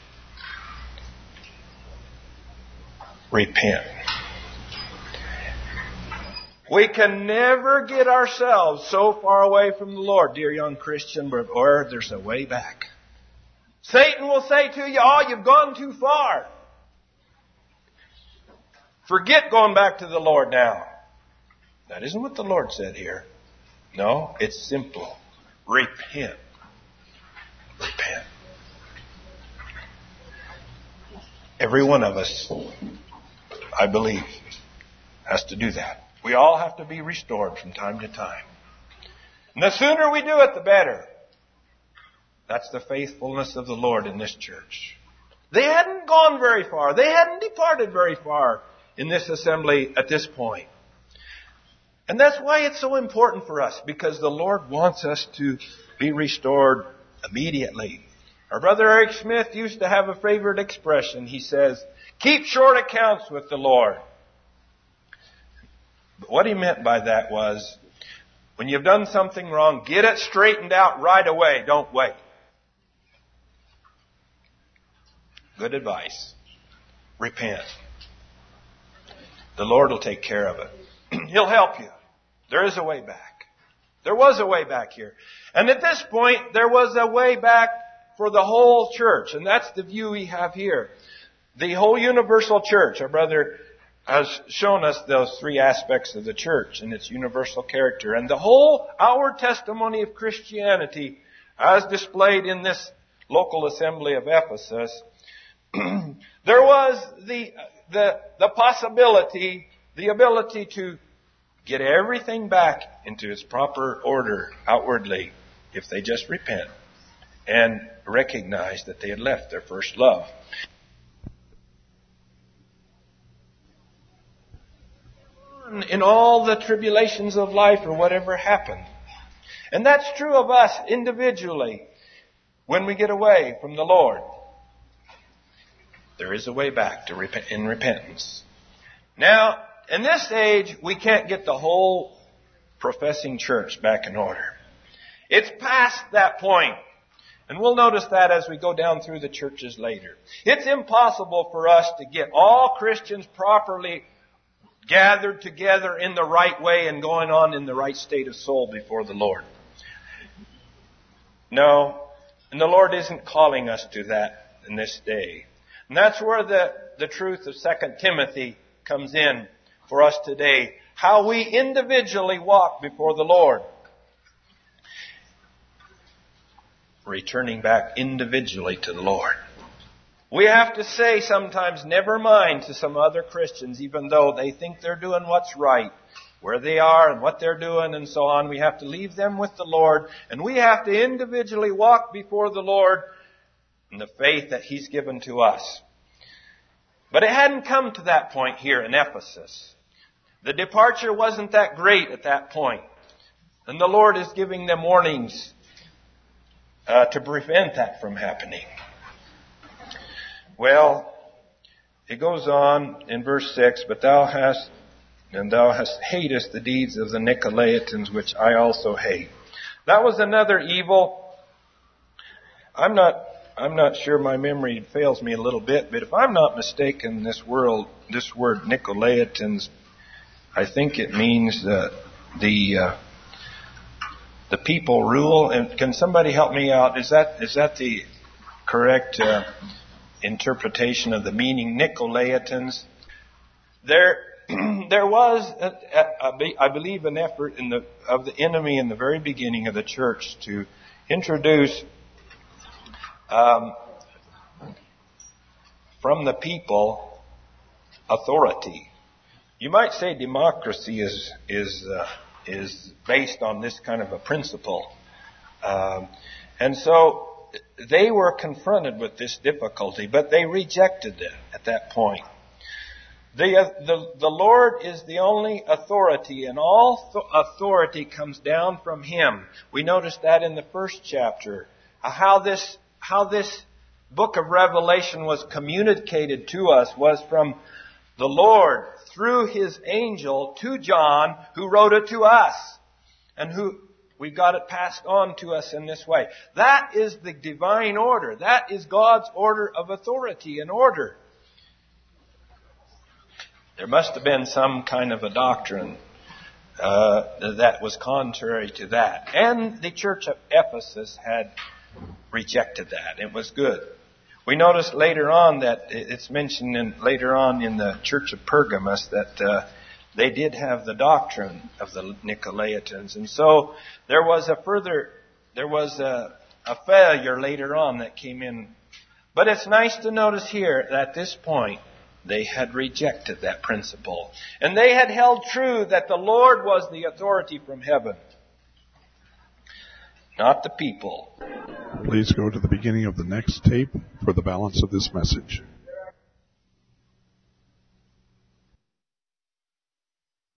Repent. We can never get ourselves so far away from the Lord, dear young Christian, or there's a way back. Satan will say to you, oh, you've gone too far. Forget going back to the Lord now. That isn't what the Lord said here. No, it's simple. Repent. Repent. Every one of us, I believe, has to do that. We all have to be restored from time to time. And the sooner we do it, the better. That's the faithfulness of the Lord in this church. They hadn't gone very far. They hadn't departed very far in this assembly at this point. And that's why it's so important for us, because the Lord wants us to be restored immediately. Our brother Eric Smith used to have a favorite expression. He says, Keep short accounts with the Lord. But what he meant by that was, when you've done something wrong, get it straightened out right away. Don't wait. Good advice. Repent. The Lord will take care of it. He'll help you. There is a way back. There was a way back here. And at this point, there was a way back for the whole church. And that's the view we have here. The whole universal church. Our brother has shown us those three aspects of the church and its universal character. And the whole, our testimony of Christianity, as displayed in this local assembly of Ephesus, there was the, the, the possibility, the ability to get everything back into its proper order outwardly if they just repent and recognize that they had left their first love. In all the tribulations of life or whatever happened. And that's true of us individually when we get away from the Lord. There is a way back to rep- in repentance. Now, in this age, we can't get the whole professing church back in order. It's past that point. And we'll notice that as we go down through the churches later. It's impossible for us to get all Christians properly gathered together in the right way and going on in the right state of soul before the Lord. No, and the Lord isn't calling us to that in this day. And that's where the, the truth of Second Timothy comes in for us today. How we individually walk before the Lord. Returning back individually to the Lord. We have to say sometimes, never mind to some other Christians, even though they think they're doing what's right, where they are and what they're doing and so on. We have to leave them with the Lord, and we have to individually walk before the Lord in the faith that He's given to us. But it hadn't come to that point here in Ephesus. The departure wasn't that great at that point. And the Lord is giving them warnings uh, to prevent that from happening. Well, it goes on in verse six, but thou hast, and thou hast hatest the deeds of the Nicolaitans, which I also hate. That was another evil. I'm not, I'm not sure, my memory fails me a little bit, but if I'm not mistaken, this world, this word Nicolaitans, I think it means uh, the, uh, the people rule. And can somebody help me out? Is that, is that the correct, uh, interpretation of the meaning Nicolaitans? There, there was, a, a, a, I believe, an effort in the of the enemy in the very beginning of the church to introduce um, from the people authority. You might say democracy is is uh, is based on this kind of a principle, um, and so. They were confronted with this difficulty, but they rejected it at that point. The, uh, the, the Lord is the only authority, and all th- authority comes down from Him. We noticed that in the first chapter. Uh, how this, how this book of Revelation was communicated to us was from the Lord through His angel to John, who wrote it to us, and who we got it passed on to us in this way. That is the divine order. That is God's order of authority and order. There must have been some kind of a doctrine uh, that was contrary to that. And the church of Ephesus had rejected that. It was good. We noticed later on that it's mentioned in, later on in the church of Pergamos that uh, they did have the doctrine of the Nicolaitans. And so there was a further, there was a, a failure later on that came in. But it's nice to notice here that at this point, they had rejected that principle. And they had held true that the Lord was the authority from heaven, not the people. Please go to the beginning of the next tape for the balance of this message.